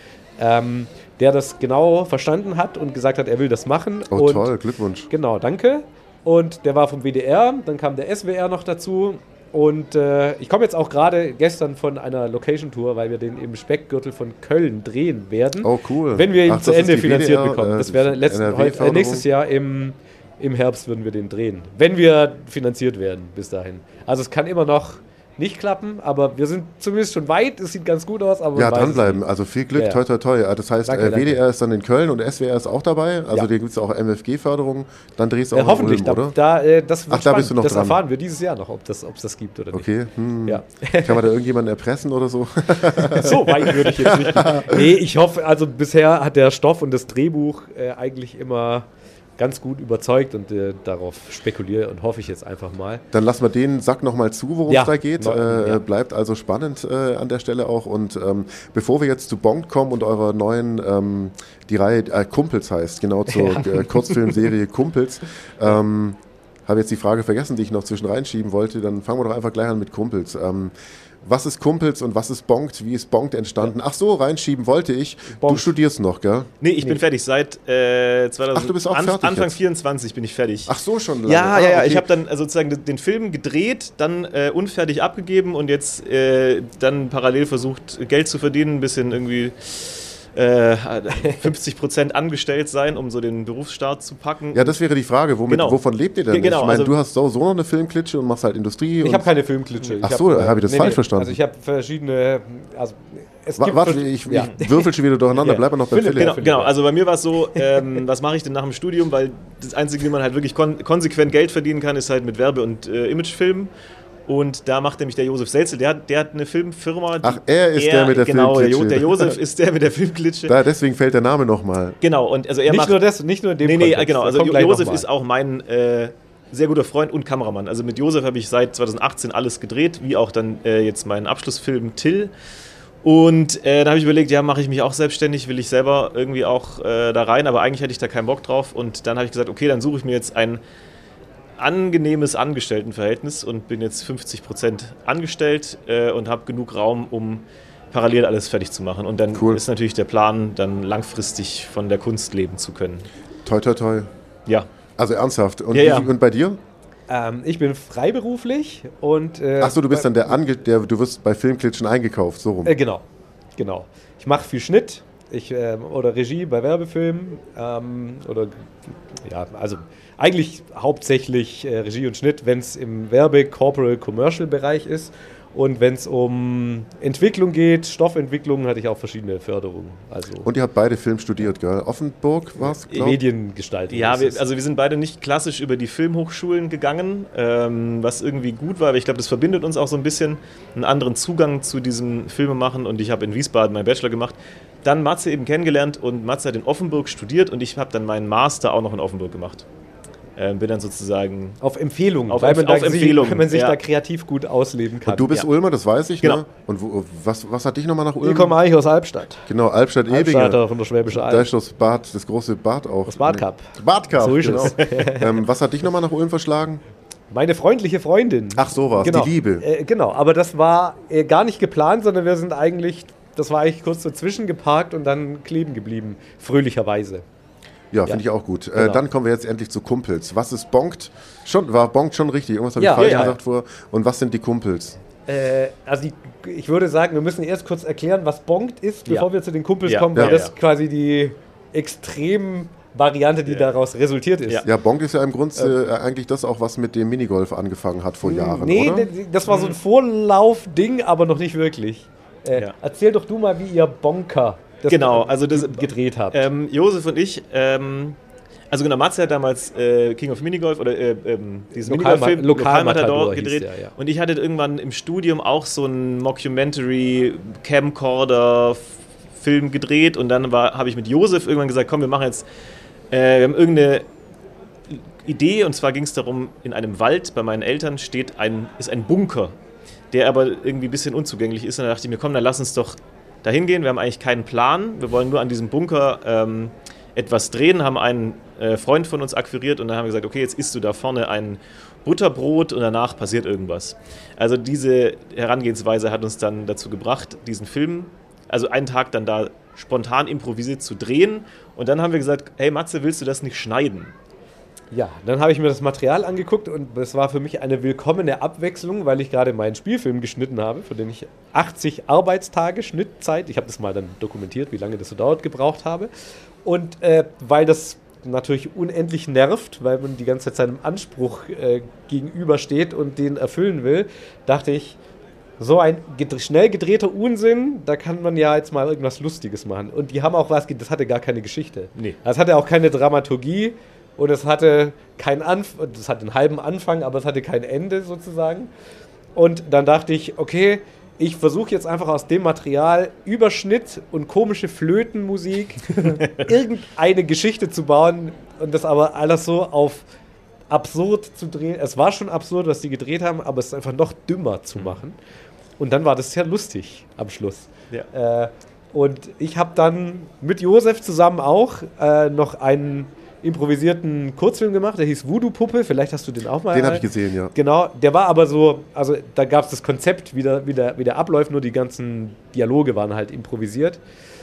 Speaker 4: Der das genau verstanden hat und gesagt hat, er will das machen.
Speaker 2: Oh, und toll, Glückwunsch.
Speaker 4: Genau, danke. Und der war vom WDR, dann kam der SWR noch dazu. Und ich komme jetzt auch gerade gestern von einer Location-Tour, weil wir den im Speckgürtel von Köln drehen werden.
Speaker 2: Oh, cool.
Speaker 4: Wenn wir ihn zu Ende finanziert bekommen. Das wäre nächstes Jahr im Herbst würden wir den drehen. Wenn wir finanziert werden bis dahin. Also es kann immer noch nicht klappen, aber wir sind zumindest schon weit, es sieht ganz gut aus. Aber
Speaker 2: ja, dranbleiben, also viel Glück, toi toi toi. Das heißt,
Speaker 4: danke.
Speaker 2: WDR ist dann in Köln und SWR ist auch dabei, also hier gibt es auch MFG-Förderung, dann drehst du auch
Speaker 4: hoffentlich,
Speaker 2: in Ulm, oder?
Speaker 4: das wird
Speaker 2: da
Speaker 4: spannend.
Speaker 2: bist du noch
Speaker 4: das
Speaker 2: dran.
Speaker 4: erfahren wir dieses Jahr noch, ob das gibt oder nicht.
Speaker 2: Okay,
Speaker 4: Ja.
Speaker 2: Kann man da irgendjemanden erpressen oder so?
Speaker 4: So weit würde ich jetzt nicht. Nee, ich hoffe, also bisher hat der Stoff und das Drehbuch eigentlich immer ganz gut überzeugt und darauf spekuliere und hoffe ich jetzt einfach mal.
Speaker 2: Dann lassen wir den Sack nochmal zu, worum es da geht.
Speaker 4: Ja.
Speaker 2: Bleibt also spannend an der Stelle auch. Und bevor wir jetzt zu Bonk kommen und eurer neuen, die Reihe Kumpels heißt, genau zur Kurzfilmserie Kumpels, habe jetzt die Frage vergessen, die ich noch zwischen reinschieben wollte. Dann fangen wir doch einfach gleich an mit Kumpels. Was ist Kumpels und was ist Bonkt? Wie ist Bonkt entstanden? Ach so, reinschieben wollte ich.
Speaker 4: Bonkt.
Speaker 2: Du studierst noch, gell?
Speaker 3: Nee, ich bin fertig. Seit 2000,
Speaker 2: Ach, du bist auch fertig
Speaker 3: Anfang
Speaker 2: jetzt?
Speaker 3: 24 bin ich fertig.
Speaker 2: Ach so, schon lange.
Speaker 3: Ja.
Speaker 2: Okay.
Speaker 3: Ich habe dann sozusagen den Film gedreht, dann unfertig abgegeben und jetzt dann parallel versucht, Geld zu verdienen, ein bisschen irgendwie 50% angestellt sein, um so den Berufsstart zu packen.
Speaker 2: Ja, das wäre die Frage. Wovon lebt ihr denn?
Speaker 3: Genau,
Speaker 2: Ich meine,
Speaker 3: also
Speaker 2: du hast so noch eine Filmklitsche und machst halt Industrie.
Speaker 4: Ich habe keine Filmklitsche.
Speaker 2: Ach so, habe ich das falsch verstanden?
Speaker 4: Also ich habe verschiedene... Also es gibt
Speaker 2: Warte, ich würfel schon wieder durcheinander,
Speaker 4: Ja.
Speaker 2: bleib mal noch bei Philipp.
Speaker 3: Genau, also bei mir war es so, was mache ich denn nach dem Studium, weil das Einzige, wie man halt wirklich konsequent Geld verdienen kann, ist halt mit Werbe- und Imagefilmen. Und da macht nämlich der Josef Selzel, der hat eine Filmfirma.
Speaker 2: Ach, er ist der mit der Filmklitsche.
Speaker 3: Der Josef ist der mit der Filmklitsche.
Speaker 2: Deswegen fällt der Name nochmal.
Speaker 3: Genau, und also er
Speaker 4: nicht
Speaker 3: macht...
Speaker 4: nur das, nicht nur in dem
Speaker 3: Nee,
Speaker 4: Kontext.
Speaker 3: genau,
Speaker 4: Da
Speaker 3: also
Speaker 4: kommt gleich
Speaker 3: Josef
Speaker 4: noch mal.
Speaker 3: ist auch mein sehr guter Freund und Kameramann. Also mit Josef habe ich seit 2018 alles gedreht, wie auch dann jetzt meinen Abschlussfilm Till. Und da habe ich überlegt, ja, mache ich mich auch selbstständig, will ich selber irgendwie auch da rein, aber eigentlich hätte ich da keinen Bock drauf. Und dann habe ich gesagt, okay, dann suche ich mir jetzt ein angenehmes Angestelltenverhältnis und bin jetzt 50% angestellt und habe genug Raum, um parallel alles fertig zu machen. Und dann ist natürlich der Plan, dann langfristig von der Kunst leben zu können.
Speaker 2: Toi, toi, toi.
Speaker 3: Ja.
Speaker 2: Also ernsthaft. Und,
Speaker 3: Ja.
Speaker 2: und bei dir?
Speaker 4: Ich bin freiberuflich und...
Speaker 2: Achso, du bist dann du wirst bei Filmklitschen eingekauft, so rum.
Speaker 4: Genau. Ich mache viel Schnitt oder Regie bei Werbefilmen also eigentlich hauptsächlich Regie und Schnitt, wenn es im Corporate-Commercial-Bereich ist. Und wenn es um Entwicklung geht, Stoffentwicklung, hatte ich auch verschiedene Förderungen. Also
Speaker 2: und ihr habt beide Film studiert, gell? Offenburg war es, glaube ich?
Speaker 4: Mediengestaltung.
Speaker 3: Ja, wir sind beide nicht klassisch über die Filmhochschulen gegangen, was irgendwie gut war, aber ich glaube, das verbindet uns auch so ein bisschen, einen anderen Zugang zu diesem Filmemachen, und ich habe in Wiesbaden meinen Bachelor gemacht. Dann Matze eben kennengelernt und Matze hat in Offenburg studiert und ich habe dann meinen Master auch noch in Offenburg gemacht. Bin dann sozusagen...
Speaker 4: Auf Empfehlung,
Speaker 3: weil
Speaker 4: man sich da kreativ gut ausleben kann.
Speaker 2: Und du bist Ulmer, das weiß ich,
Speaker 3: genau.
Speaker 2: Ne? Und was hat dich nochmal nach Ulm?
Speaker 4: Ich komme eigentlich aus Albstadt.
Speaker 2: Genau, Albstadt-Ebinger.
Speaker 4: Von der Schwäbische Alb.
Speaker 2: Da ist das große Bad auch.
Speaker 4: Das Badcup.
Speaker 2: Badcup,
Speaker 4: So ist
Speaker 2: genau.
Speaker 4: es.
Speaker 2: Was hat dich nochmal nach Ulm verschlagen?
Speaker 4: Meine freundliche Freundin.
Speaker 2: Ach, so war's,
Speaker 4: genau.
Speaker 2: die Liebe.
Speaker 4: Genau, aber das war gar nicht geplant, sondern das war eigentlich kurz dazwischen geparkt und dann kleben geblieben, fröhlicherweise.
Speaker 2: Ja, finde ich auch gut.
Speaker 4: Genau.
Speaker 2: Dann kommen wir jetzt endlich zu Kumpels. Was ist Bonkt? War Bonkt schon richtig? Irgendwas habe ich falsch gesagt vorher. Und was sind die Kumpels?
Speaker 4: Ich würde sagen, wir müssen erst kurz erklären, was Bonkt ist, bevor wir zu den Kumpels kommen, weil das quasi die Extrem-Variante, die daraus resultiert ist.
Speaker 2: Ja, Bonkt ist ja im Grunde eigentlich das auch, was mit dem Minigolf angefangen hat vor Jahren,
Speaker 4: nee,
Speaker 2: oder?
Speaker 4: das war so ein Vorlauf-Ding, aber noch nicht wirklich. Erzähl doch du mal, wie ihr Bonker gedreht habt.
Speaker 3: Josef und ich, Matze hat damals King of Minigolf oder diesen Minigolf-Film Lokalmatador gedreht. Und ich hatte irgendwann im Studium auch so einen Mockumentary-Camcorder-Film gedreht. Und dann habe ich mit Josef irgendwann gesagt, komm, wir machen jetzt, wir haben irgendeine Idee. Und zwar ging es darum, in einem Wald bei meinen Eltern ist ein Bunker, der aber irgendwie ein bisschen unzugänglich ist. Und da dachte ich mir, komm, dann lass uns doch dahin gehen. Wir haben eigentlich keinen Plan. Wir wollen nur an diesem Bunker etwas drehen, haben einen Freund von uns akquiriert und dann haben wir gesagt, okay, jetzt isst du da vorne ein Butterbrot und danach passiert irgendwas. Also diese Herangehensweise hat uns dann dazu gebracht, diesen Film, also einen Tag dann da spontan improvisiert zu drehen. Und dann haben wir gesagt, hey Matze, willst du das nicht schneiden?
Speaker 4: Ja, dann habe ich mir das Material angeguckt und das war für mich eine willkommene Abwechslung, weil ich gerade meinen Spielfilm geschnitten habe, für den ich 80 Arbeitstage Schnittzeit, ich habe das mal dann dokumentiert, wie lange das so dauert, gebraucht habe. Und weil das natürlich unendlich nervt, weil man die ganze Zeit seinem Anspruch gegenübersteht und den erfüllen will, dachte ich, so ein schnell gedrehter Unsinn, da kann man ja jetzt mal irgendwas Lustiges machen. Und die haben auch das hatte gar keine Geschichte.
Speaker 3: Nee.
Speaker 4: Das hatte auch keine Dramaturgie und es hatte das hatte einen halben Anfang, aber es hatte kein Ende sozusagen. Und dann dachte ich, okay, ich versuche jetzt einfach aus dem Material Überschnitt und komische Flötenmusik irgendeine Geschichte zu bauen und das aber alles so auf absurd zu drehen. Es war schon absurd, was die gedreht haben, aber es ist einfach noch dümmer zu machen. Und dann war das sehr lustig am Schluss.
Speaker 3: Ja.
Speaker 4: Und ich habe dann mit Josef zusammen auch noch einen improvisierten Kurzfilm gemacht, der hieß Voodoo-Puppe, vielleicht hast du den auch mal.
Speaker 2: Den habe ich gesehen, ja.
Speaker 4: Genau, der war aber so, also da gab es das Konzept, wie der abläuft, nur die ganzen Dialoge waren halt improvisiert.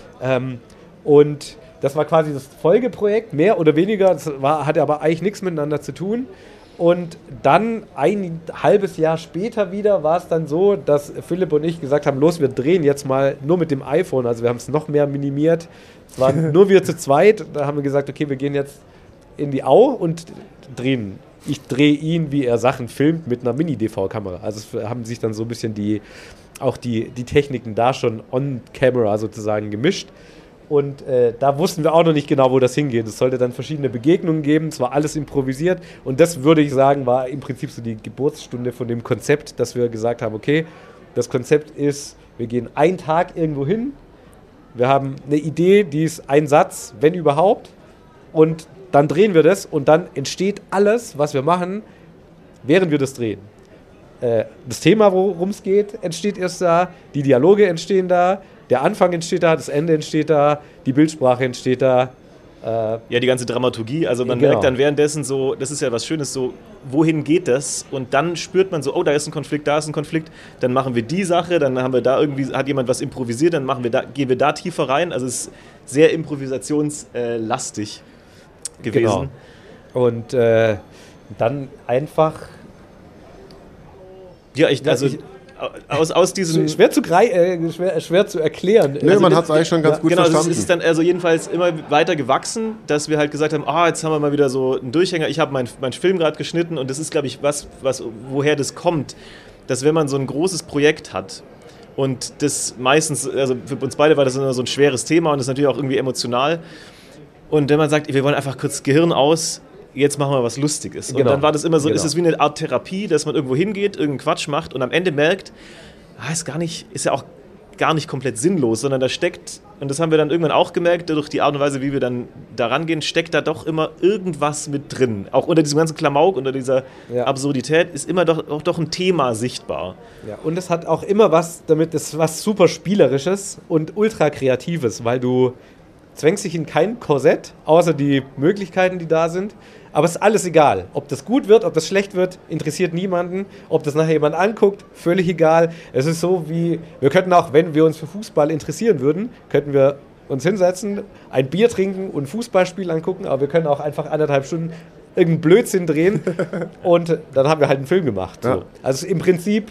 Speaker 4: Und das war quasi das Folgeprojekt, mehr oder weniger, hatte aber eigentlich nichts miteinander zu tun. Und dann ein halbes Jahr später wieder war es dann so, dass Philipp und ich gesagt haben, los, wir drehen jetzt mal nur mit dem iPhone, also wir haben es noch mehr minimiert. Es waren nur wir zu zweit, da haben wir gesagt, okay, wir gehen jetzt in die Au und drehen. Ich drehe ihn, wie er Sachen filmt, mit einer Mini-DV-Kamera. Also es haben sich dann so ein bisschen die Techniken da schon on-camera sozusagen gemischt. Und da wussten wir auch noch nicht genau, wo das hingeht. Es sollte dann verschiedene Begegnungen geben, es war alles improvisiert. Und das, würde ich sagen, war im Prinzip so die Geburtsstunde von dem Konzept, dass wir gesagt haben, okay, das Konzept ist, wir gehen einen Tag irgendwo hin, wir haben eine Idee, die ist ein Satz, wenn überhaupt, und dann drehen wir das und dann entsteht alles, was wir machen, während wir das drehen. Das Thema, worum es geht, entsteht erst da, die Dialoge entstehen da, der Anfang entsteht da, das Ende entsteht da, die Bildsprache entsteht da.
Speaker 3: Ja, die ganze Dramaturgie, also man merkt dann währenddessen so, das ist ja was Schönes, so, wohin geht das? Und dann spürt man so, oh, da ist ein Konflikt, dann machen wir die Sache, dann haben wir da irgendwie, hat jemand was improvisiert, dann gehen wir da tiefer rein, also es ist sehr improvisationslastig gewesen.
Speaker 4: Genau. Und dann einfach...
Speaker 3: Ja, aus diesem...
Speaker 4: Schwer zu erklären.
Speaker 2: Nee, also man hat es eigentlich schon ganz gut verstanden.
Speaker 3: Genau, es ist dann also jedenfalls immer weiter gewachsen, dass wir halt gesagt haben, jetzt haben wir mal wieder so einen Durchhänger. Ich habe meinen Film gerade geschnitten und das ist, glaube ich, woher das kommt, dass wenn man so ein großes Projekt hat und das meistens, also für uns beide war das immer so ein schweres Thema und das ist natürlich auch irgendwie emotional. Und wenn man sagt, wir wollen einfach kurz Gehirn aus, jetzt machen wir was Lustiges. Und dann war das immer so, ist es wie eine Art Therapie, dass man irgendwo hingeht, irgendeinen Quatsch macht und am Ende merkt, ist ja auch gar nicht komplett sinnlos, sondern da steckt, und das haben wir dann irgendwann auch gemerkt, durch die Art und Weise, wie wir dann da rangehen, steckt da doch immer irgendwas mit drin. Auch unter diesem ganzen Klamauk, unter dieser Absurdität ist immer doch ein Thema sichtbar.
Speaker 4: Ja, und es hat auch immer was super Spielerisches und ultra Kreatives, weil du zwängst dich in kein Korsett, außer die Möglichkeiten, die da sind. Aber es ist alles egal. Ob das gut wird, ob das schlecht wird, interessiert niemanden. Ob das nachher jemand anguckt, völlig egal. Es ist so wie, wir könnten auch, wenn wir uns für Fußball interessieren würden, könnten wir uns hinsetzen, ein Bier trinken und ein Fußballspiel angucken, aber wir können auch einfach 1,5 Stunden irgendeinen Blödsinn drehen und dann haben wir halt einen Film gemacht. So.
Speaker 2: Ja.
Speaker 4: Also im Prinzip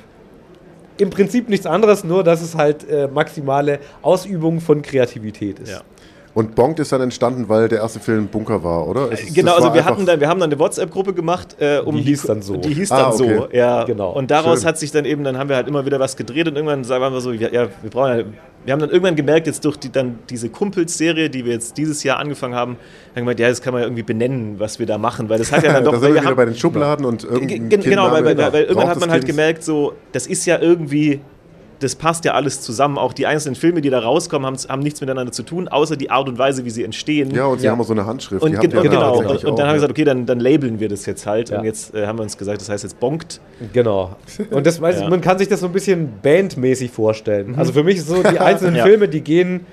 Speaker 4: nichts anderes, nur dass es halt maximale Ausübung von Kreativität ist.
Speaker 3: Ja.
Speaker 2: Und Bonkt ist dann entstanden, weil der erste Film Bunker war, oder?
Speaker 3: Genau, also wir haben dann eine WhatsApp-Gruppe gemacht.
Speaker 4: Die hieß dann so.
Speaker 3: Die hieß dann
Speaker 2: okay.
Speaker 3: so, ja.
Speaker 4: Genau.
Speaker 3: Und daraus
Speaker 2: Schön.
Speaker 3: hat sich dann haben wir halt immer wieder was gedreht und irgendwann waren wir so, wir haben dann irgendwann gemerkt, jetzt durch diese Kumpels-Serie, die wir jetzt dieses Jahr angefangen haben, gemeint, das kann man ja irgendwie benennen, was wir da machen, weil das hat ja dann doch...
Speaker 2: da sind wir wieder bei den Schubladen und irgendein
Speaker 3: Genau, weil irgendwann
Speaker 2: Braucht
Speaker 3: hat man
Speaker 2: des
Speaker 3: halt
Speaker 2: Kindes.
Speaker 3: gemerkt, so, das ist ja irgendwie... Das passt ja alles zusammen. Auch die einzelnen Filme, die da rauskommen, haben nichts miteinander zu tun, außer die Art und Weise, wie sie entstehen.
Speaker 2: Ja, und sie haben auch so eine Handschrift.
Speaker 3: Und
Speaker 2: die habt ihr
Speaker 3: genau.
Speaker 2: tatsächlich
Speaker 3: Und
Speaker 2: auch,
Speaker 3: dann haben wir gesagt, okay, dann labeln wir das jetzt halt.
Speaker 4: Ja.
Speaker 3: Und jetzt haben wir uns gesagt, das heißt jetzt Bonkt.
Speaker 4: Genau. Und das man kann sich das so ein bisschen bandmäßig vorstellen. Also für mich ist so, die einzelnen
Speaker 3: Ja.
Speaker 4: Filme, die gehen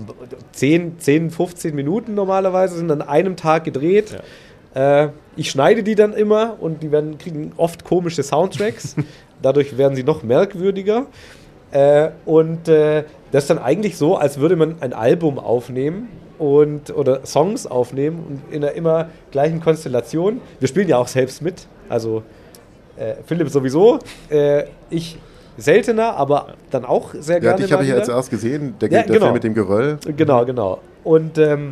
Speaker 4: 10, 15 Minuten normalerweise, sind an einem Tag gedreht. Ja. Ich schneide die dann immer und die kriegen oft komische Soundtracks. Dadurch werden sie noch merkwürdiger. Das ist dann eigentlich so, als würde man ein Album aufnehmen oder Songs aufnehmen und in einer immer gleichen Konstellation. Wir spielen ja auch selbst mit, also Philipp sowieso, ich seltener, aber dann auch sehr gerne.
Speaker 2: Ja, dich habe ich ja jetzt erst gesehen, der
Speaker 4: genau.
Speaker 2: Film mit dem Geröll.
Speaker 4: Genau. Und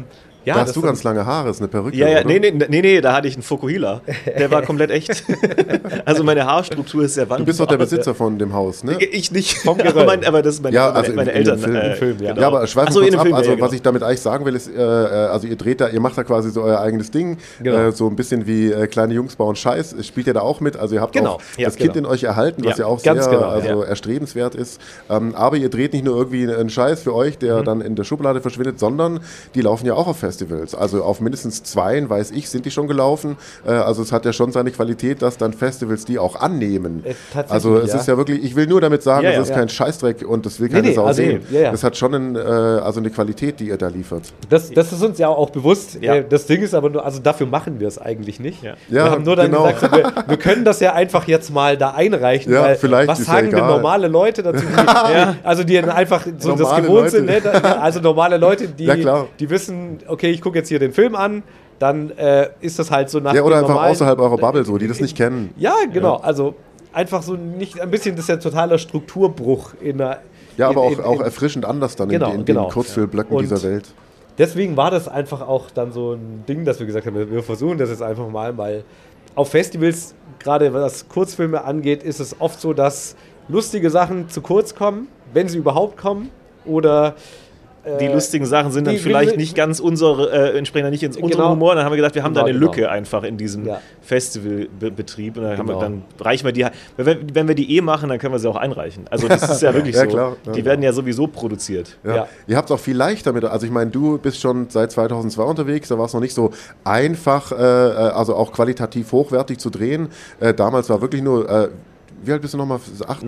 Speaker 3: Ja,
Speaker 2: da hast du ganz lange Haare, ist eine Perücke,
Speaker 3: ja,
Speaker 2: oder?
Speaker 3: nee, da hatte ich einen Fukuhila. Der war komplett echt. Also meine Haarstruktur ist sehr wandel.
Speaker 2: Du bist doch der Besitzer von dem Haus, ne?
Speaker 3: Ich nicht. Aber das ist meine Eltern.
Speaker 2: Im
Speaker 4: Film, ja.
Speaker 2: Ja, aber schweifen
Speaker 3: so,
Speaker 2: kurz ab.
Speaker 3: Film,
Speaker 2: Also
Speaker 3: ja,
Speaker 2: was ich damit eigentlich sagen will, ist, also ihr macht da quasi so euer eigenes Ding.
Speaker 4: Genau.
Speaker 2: So ein bisschen wie kleine Jungs bauen Scheiß. Spielt ihr da auch mit? Also ihr habt auch das Kind in euch erhalten, was ja auch sehr erstrebenswert ist. Aber ihr dreht nicht nur irgendwie einen Scheiß für euch, der dann in der Schublade verschwindet, sondern die laufen ja auch auf Festivals. Also auf mindestens 2, weiß ich, sind die schon gelaufen. Also es hat ja schon seine Qualität, dass dann Festivals die auch annehmen. Also es ist ja wirklich, ich will nur damit sagen, es ist kein Scheißdreck und das will keine Sau sehen. Das hat schon eine Qualität, die ihr da liefert.
Speaker 4: Das ist uns ja auch bewusst. Ja. Das Ding ist aber nur, also dafür machen wir es eigentlich nicht.
Speaker 2: Ja,
Speaker 4: wir haben nur dann gesagt, so, wir können das ja einfach jetzt mal da einreichen, weil
Speaker 2: vielleicht
Speaker 4: was sagen denn normale Leute dazu? Also die dann einfach so das gewohnt sind. Ne? Also normale Leute, die wissen, okay, ich gucke jetzt hier den Film an, dann ist das halt so nach
Speaker 2: oder einfach außerhalb eurer Bubble so, die das nicht kennen.
Speaker 4: Ja, genau. Also einfach so nicht ein bisschen, das ist ja totaler Strukturbruch in der.
Speaker 2: Ja, aber auch erfrischend anders dann in den Kurzfilmblöcken dieser Welt.
Speaker 4: Deswegen war das einfach auch dann so ein Ding, dass wir gesagt haben, wir versuchen das jetzt einfach mal, weil auf Festivals, gerade was Kurzfilme angeht, ist es oft so, dass lustige Sachen zu kurz kommen, wenn sie überhaupt kommen, oder
Speaker 3: die lustigen Sachen sind dann vielleicht nicht ganz entsprechen dann nicht in unserem Humor. Dann haben wir gedacht, wir haben da eine Lücke einfach in diesem Festivalbetrieb. Und dann reichen wir die. Wenn wir die machen, dann können wir sie auch einreichen. Also das ist ja wirklich so. Klar. Die werden ja sowieso produziert.
Speaker 2: Ja. Ihr habt es auch viel leichter mit. Also ich meine, du bist schon seit 2002 unterwegs. Da war es noch nicht so einfach, also auch qualitativ hochwertig zu drehen. Damals war wirklich nur... Wie alt bist du nochmal?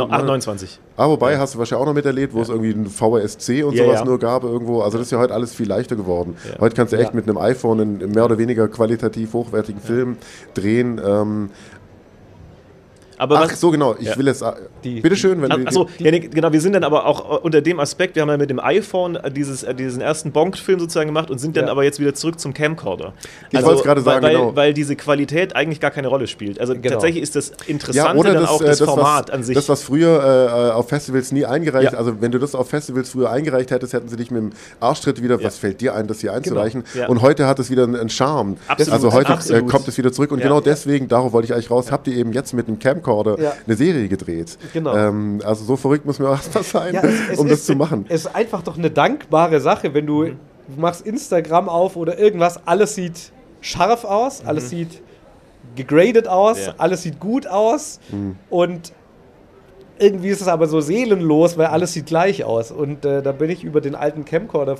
Speaker 3: 29.
Speaker 2: Wobei hast du wahrscheinlich auch noch miterlebt, wo es irgendwie ein VHS-C und sowas nur gab irgendwo. Also das ist ja heute alles viel leichter geworden. Ja. Heute kannst du echt mit einem iPhone einen mehr oder weniger qualitativ hochwertigen Film drehen.
Speaker 3: Aber
Speaker 2: genau, ich will es. Bitteschön, wenn
Speaker 3: genau, wir sind dann aber auch unter dem Aspekt, wir haben ja mit dem iPhone diesen ersten Bonk-Film sozusagen gemacht und sind dann aber jetzt wieder zurück zum Camcorder.
Speaker 2: Ich wollte es gerade sagen,
Speaker 3: weil diese Qualität eigentlich gar keine Rolle spielt. Also tatsächlich ist das Interessante dann auch das Format an sich.
Speaker 2: Das, was früher auf Festivals nie eingereicht, also wenn du das auf Festivals früher eingereicht hättest, hätten sie dich mit dem Arschtritt wieder, was fällt dir ein, das hier einzureichen? Genau. Und heute hat es wieder einen Charme.
Speaker 3: Absolut.
Speaker 2: Also heute kommt es wieder zurück und genau deswegen, darauf wollte ich eigentlich raus, habt ihr eben jetzt mit dem Camcorder eine Serie gedreht. Genau. Also so verrückt muss man auch erstmal sein, das zu machen.
Speaker 4: Es ist einfach doch eine dankbare Sache, wenn du machst Instagram auf oder irgendwas, alles sieht scharf aus, alles sieht gegradet aus, alles sieht gut aus und irgendwie ist es aber so seelenlos, weil alles sieht gleich aus. Und da bin ich über den alten Camcorder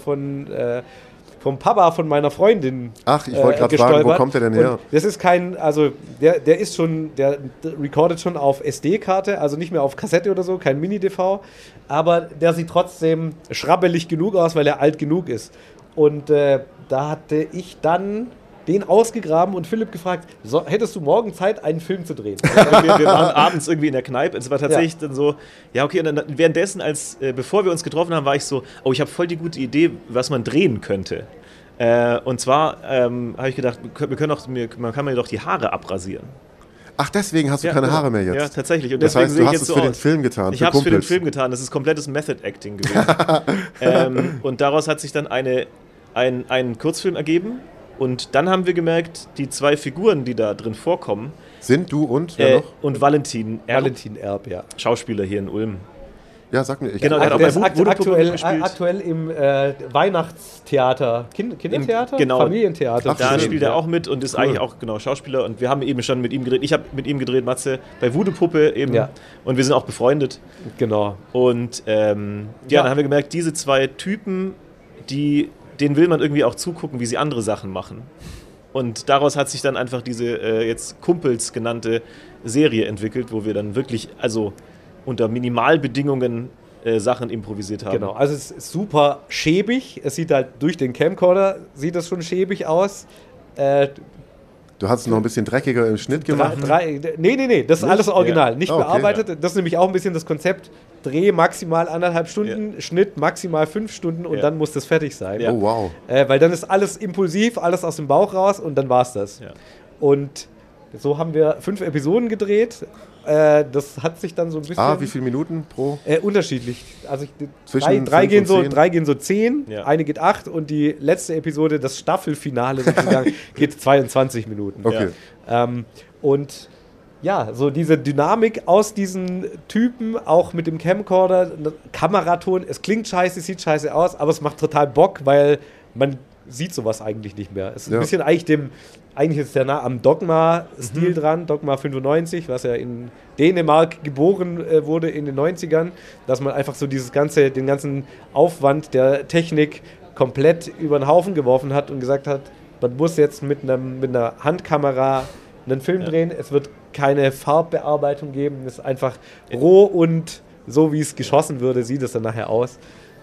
Speaker 4: vom Papa von meiner Freundin
Speaker 2: ich wollte gerade fragen, wo kommt der denn her?
Speaker 4: Und das ist kein, also der recordet schon auf SD-Karte, also nicht mehr auf Kassette oder so, kein Mini-DV, aber der sieht trotzdem schrabbelig genug aus, weil er alt genug ist. Und da hatte ich dann den ausgegraben und Philipp gefragt, hättest du morgen Zeit, einen Film zu drehen?
Speaker 3: Wir waren abends irgendwie in der Kneipe. Es war tatsächlich dann so, und dann währenddessen, bevor wir uns getroffen haben, war ich so, ich habe voll die gute Idee, was man drehen könnte. Und zwar habe ich gedacht, man kann mir doch die Haare abrasieren.
Speaker 2: Ach, deswegen hast du keine Haare mehr jetzt?
Speaker 3: Ja, tatsächlich. Und
Speaker 2: das heißt, du hast es für den Film getan?
Speaker 3: Ich habe es für den Film getan. Das ist komplettes Method-Acting gewesen. Und daraus hat sich dann ein Kurzfilm ergeben. Und dann haben wir gemerkt, die 2 Figuren, die da drin vorkommen,
Speaker 2: sind du und wer noch?
Speaker 3: Und Valentin Erb.
Speaker 4: Valentin Erb, ja.
Speaker 3: Schauspieler hier in Ulm.
Speaker 2: Ja, sag mir.
Speaker 4: Genau, der ist aktuell im Weihnachtstheater, Kindertheater?
Speaker 3: Genau.
Speaker 4: Familientheater.
Speaker 3: Da spielt er auch mit und ist eigentlich auch Schauspieler. Und wir haben eben schon mit ihm gedreht. Ich habe mit ihm gedreht, Matze, bei Voodoo-Puppe eben. Ja. Und wir sind auch befreundet.
Speaker 4: Genau.
Speaker 3: Und dann haben wir gemerkt, diese 2 Typen, denen will man irgendwie auch zugucken, wie sie andere Sachen machen. Und daraus hat sich dann einfach diese jetzt Kumpels genannte Serie entwickelt, wo wir dann wirklich, also unter Minimalbedingungen Sachen improvisiert haben.
Speaker 4: Genau, also es ist super schäbig. Es sieht halt durch den Camcorder, sieht das schon schäbig aus.
Speaker 2: Du hast es noch ein bisschen dreckiger im Schnitt gemacht?
Speaker 4: Nee, das ist alles original, nicht bearbeitet. Ja. Das ist nämlich auch ein bisschen das Konzept. Dreh maximal 1,5 Stunden, Schnitt maximal 5 Stunden und dann muss das fertig sein.
Speaker 2: Ja. Oh, wow.
Speaker 4: Weil dann ist alles impulsiv, alles aus dem Bauch raus und dann war's das. Ja. Und so haben wir 5 Episoden gedreht Das hat sich dann so ein bisschen...
Speaker 2: Wie viele Minuten pro?
Speaker 4: Unterschiedlich. Also
Speaker 2: Zwischen
Speaker 4: drei gehen
Speaker 2: 10?
Speaker 4: so 10,
Speaker 3: Ja.
Speaker 4: eine geht 8 und die letzte Episode, das Staffelfinale sozusagen, geht 22 Minuten.
Speaker 2: Okay.
Speaker 4: Und ja, so diese Dynamik aus diesen Typen, auch mit dem Camcorder, Kameraton, es klingt scheiße, sieht scheiße aus, aber es macht total Bock, weil man sieht sowas eigentlich nicht mehr. Es ist ein bisschen eigentlich ist der nah am Dogma-Stil dran, Dogma 95, was ja in Dänemark geboren wurde in den 90ern, dass man einfach so den ganzen Aufwand der Technik komplett über den Haufen geworfen hat und gesagt hat, man muss jetzt mit einer Handkamera einen Film drehen, es wird keine Farbbearbeitung geben, es ist einfach roh und so, wie es geschossen würde, sieht es dann nachher aus.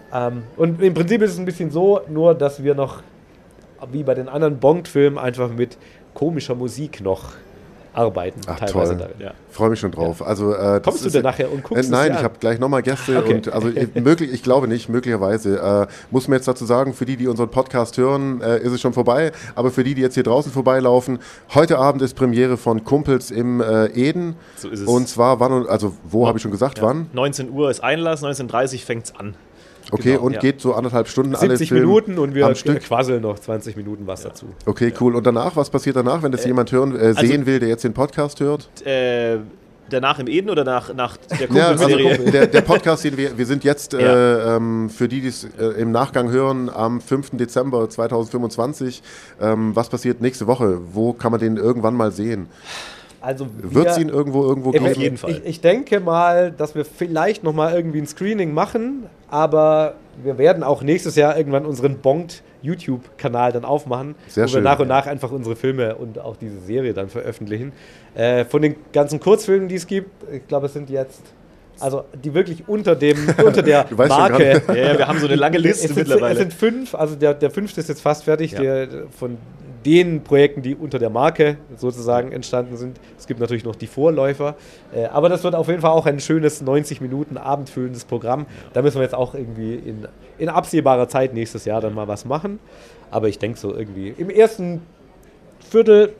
Speaker 4: Und im Prinzip ist es ein bisschen so, nur dass wir noch, wie bei den anderen Bond-Filmen, einfach mit komischer Musik noch arbeiten.
Speaker 2: Ach,
Speaker 4: teilweise
Speaker 2: toll.
Speaker 4: darin.
Speaker 2: Freue mich schon drauf. Also,
Speaker 4: Kommst du denn nachher und guckst
Speaker 2: Nein,
Speaker 4: es
Speaker 2: ich habe gleich nochmal Gäste.
Speaker 4: Okay.
Speaker 2: Und also ich glaube nicht, möglicherweise. Muss man jetzt dazu sagen, für die unseren Podcast hören, ist es schon vorbei. Aber für die jetzt hier draußen vorbeilaufen, heute Abend ist Premiere von Kumpels im Eden.
Speaker 3: So ist es.
Speaker 2: Und zwar wann, also wo habe ich schon gesagt, wann?
Speaker 3: 19 Uhr ist Einlass, 19:30 Uhr fängt es an.
Speaker 2: Okay,
Speaker 4: Genau,
Speaker 2: und
Speaker 4: ja.
Speaker 2: geht so 1,5 Stunden
Speaker 4: 70
Speaker 2: alle
Speaker 4: Minuten und wir
Speaker 2: am Stück.
Speaker 4: quasseln noch 20 Minuten was dazu.
Speaker 2: Okay, cool. Und danach, was passiert danach, wenn das jemand sehen will, der jetzt den Podcast hört?
Speaker 3: Danach im Eden oder nach der
Speaker 2: Ja, also
Speaker 3: Kumpelserie?
Speaker 2: der Podcast, den wir sind jetzt, für die es im Nachgang hören, am 5. Dezember 2025. Was passiert nächste Woche? Wo kann man den irgendwann mal sehen?
Speaker 4: Also
Speaker 2: Wird es ihn irgendwo geben?
Speaker 3: Auf jeden Fall.
Speaker 4: Ich denke mal, dass wir vielleicht nochmal irgendwie ein Screening machen, aber wir werden auch nächstes Jahr irgendwann unseren Bond-YouTube-Kanal dann aufmachen,
Speaker 2: Sehr
Speaker 4: wo
Speaker 2: schön.
Speaker 4: wir nach und nach einfach unsere Filme und auch diese Serie dann veröffentlichen. Von den ganzen Kurzfilmen, die es gibt, ich glaube, es sind jetzt, also die wirklich unter der
Speaker 2: Du weißt schon
Speaker 4: Marke.
Speaker 3: Ja, wir haben so eine lange Liste mittlerweile.
Speaker 4: Es sind 5, also der 5. ist jetzt fast fertig,
Speaker 3: Ja.
Speaker 4: der von den Projekten, die unter der Marke sozusagen entstanden sind. Es gibt natürlich noch die Vorläufer, aber das wird auf jeden Fall auch ein schönes 90 Minuten abendfüllendes Programm. Da müssen wir jetzt auch irgendwie in absehbarer Zeit nächstes Jahr dann mal was machen. Aber ich denke so irgendwie im ersten Viertel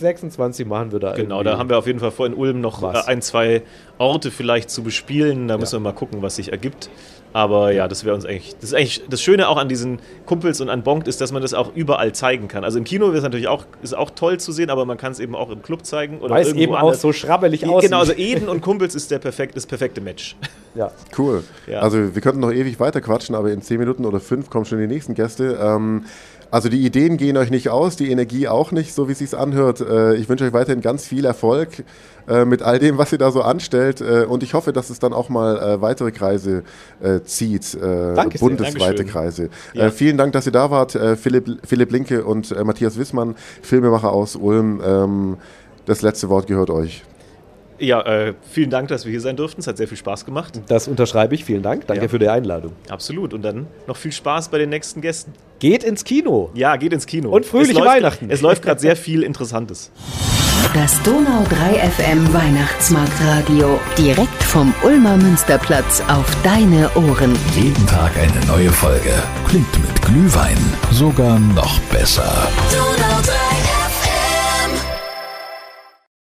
Speaker 4: 2026 machen wir da
Speaker 3: Genau,
Speaker 4: irgendwie.
Speaker 3: da haben wir auf jeden Fall vor in Ulm noch
Speaker 4: Was?
Speaker 3: 1-2 Orte vielleicht zu bespielen. Da müssen wir mal gucken, was sich ergibt. Aber ja, das ist eigentlich das Schöne auch an diesen Kumpels und an Bond ist, dass man das auch überall zeigen kann. Also im Kino ist natürlich auch toll zu sehen, aber man kann es eben auch im Club zeigen oder
Speaker 4: weil es
Speaker 3: irgendwo
Speaker 4: eben auch
Speaker 3: anders.
Speaker 4: so schrabbelig aussieht.
Speaker 3: Genau, also Eden und Kumpels ist das perfekte Match.
Speaker 4: Ja.
Speaker 2: Cool.
Speaker 3: Ja.
Speaker 2: Also wir könnten noch ewig weiter quatschen, aber in 10 Minuten oder 5 kommen schon die nächsten Gäste. Also die Ideen gehen euch nicht aus, die Energie auch nicht, so wie es sich anhört. Ich wünsche euch weiterhin ganz viel Erfolg mit all dem, was ihr da so anstellt. Und ich hoffe, dass es dann auch mal weitere Kreise zieht,
Speaker 4: Danke sehr.
Speaker 2: bundesweite
Speaker 3: Dankeschön.
Speaker 2: Kreise.
Speaker 3: Ja.
Speaker 2: Vielen Dank, dass ihr da wart. Philipp Linke und Matthias Wissmann, Filmemacher aus Ulm. Das letzte Wort gehört euch.
Speaker 3: Ja, vielen Dank, dass wir hier sein durften. Es hat sehr viel Spaß gemacht.
Speaker 4: Das unterschreibe ich. Vielen Dank. Danke
Speaker 3: Ja.
Speaker 4: für die Einladung.
Speaker 3: Absolut. Und dann noch viel Spaß bei den nächsten Gästen.
Speaker 4: Geht ins Kino.
Speaker 3: Ja, geht ins Kino.
Speaker 4: Und fröhliche Weihnachten.
Speaker 3: Es läuft gerade sehr viel Interessantes.
Speaker 1: Das Donau 3 FM Weihnachtsmarktradio. Direkt vom Ulmer Münsterplatz auf deine Ohren.
Speaker 5: Jeden Tag eine neue Folge. Klingt mit Glühwein sogar noch besser.
Speaker 1: Donau 3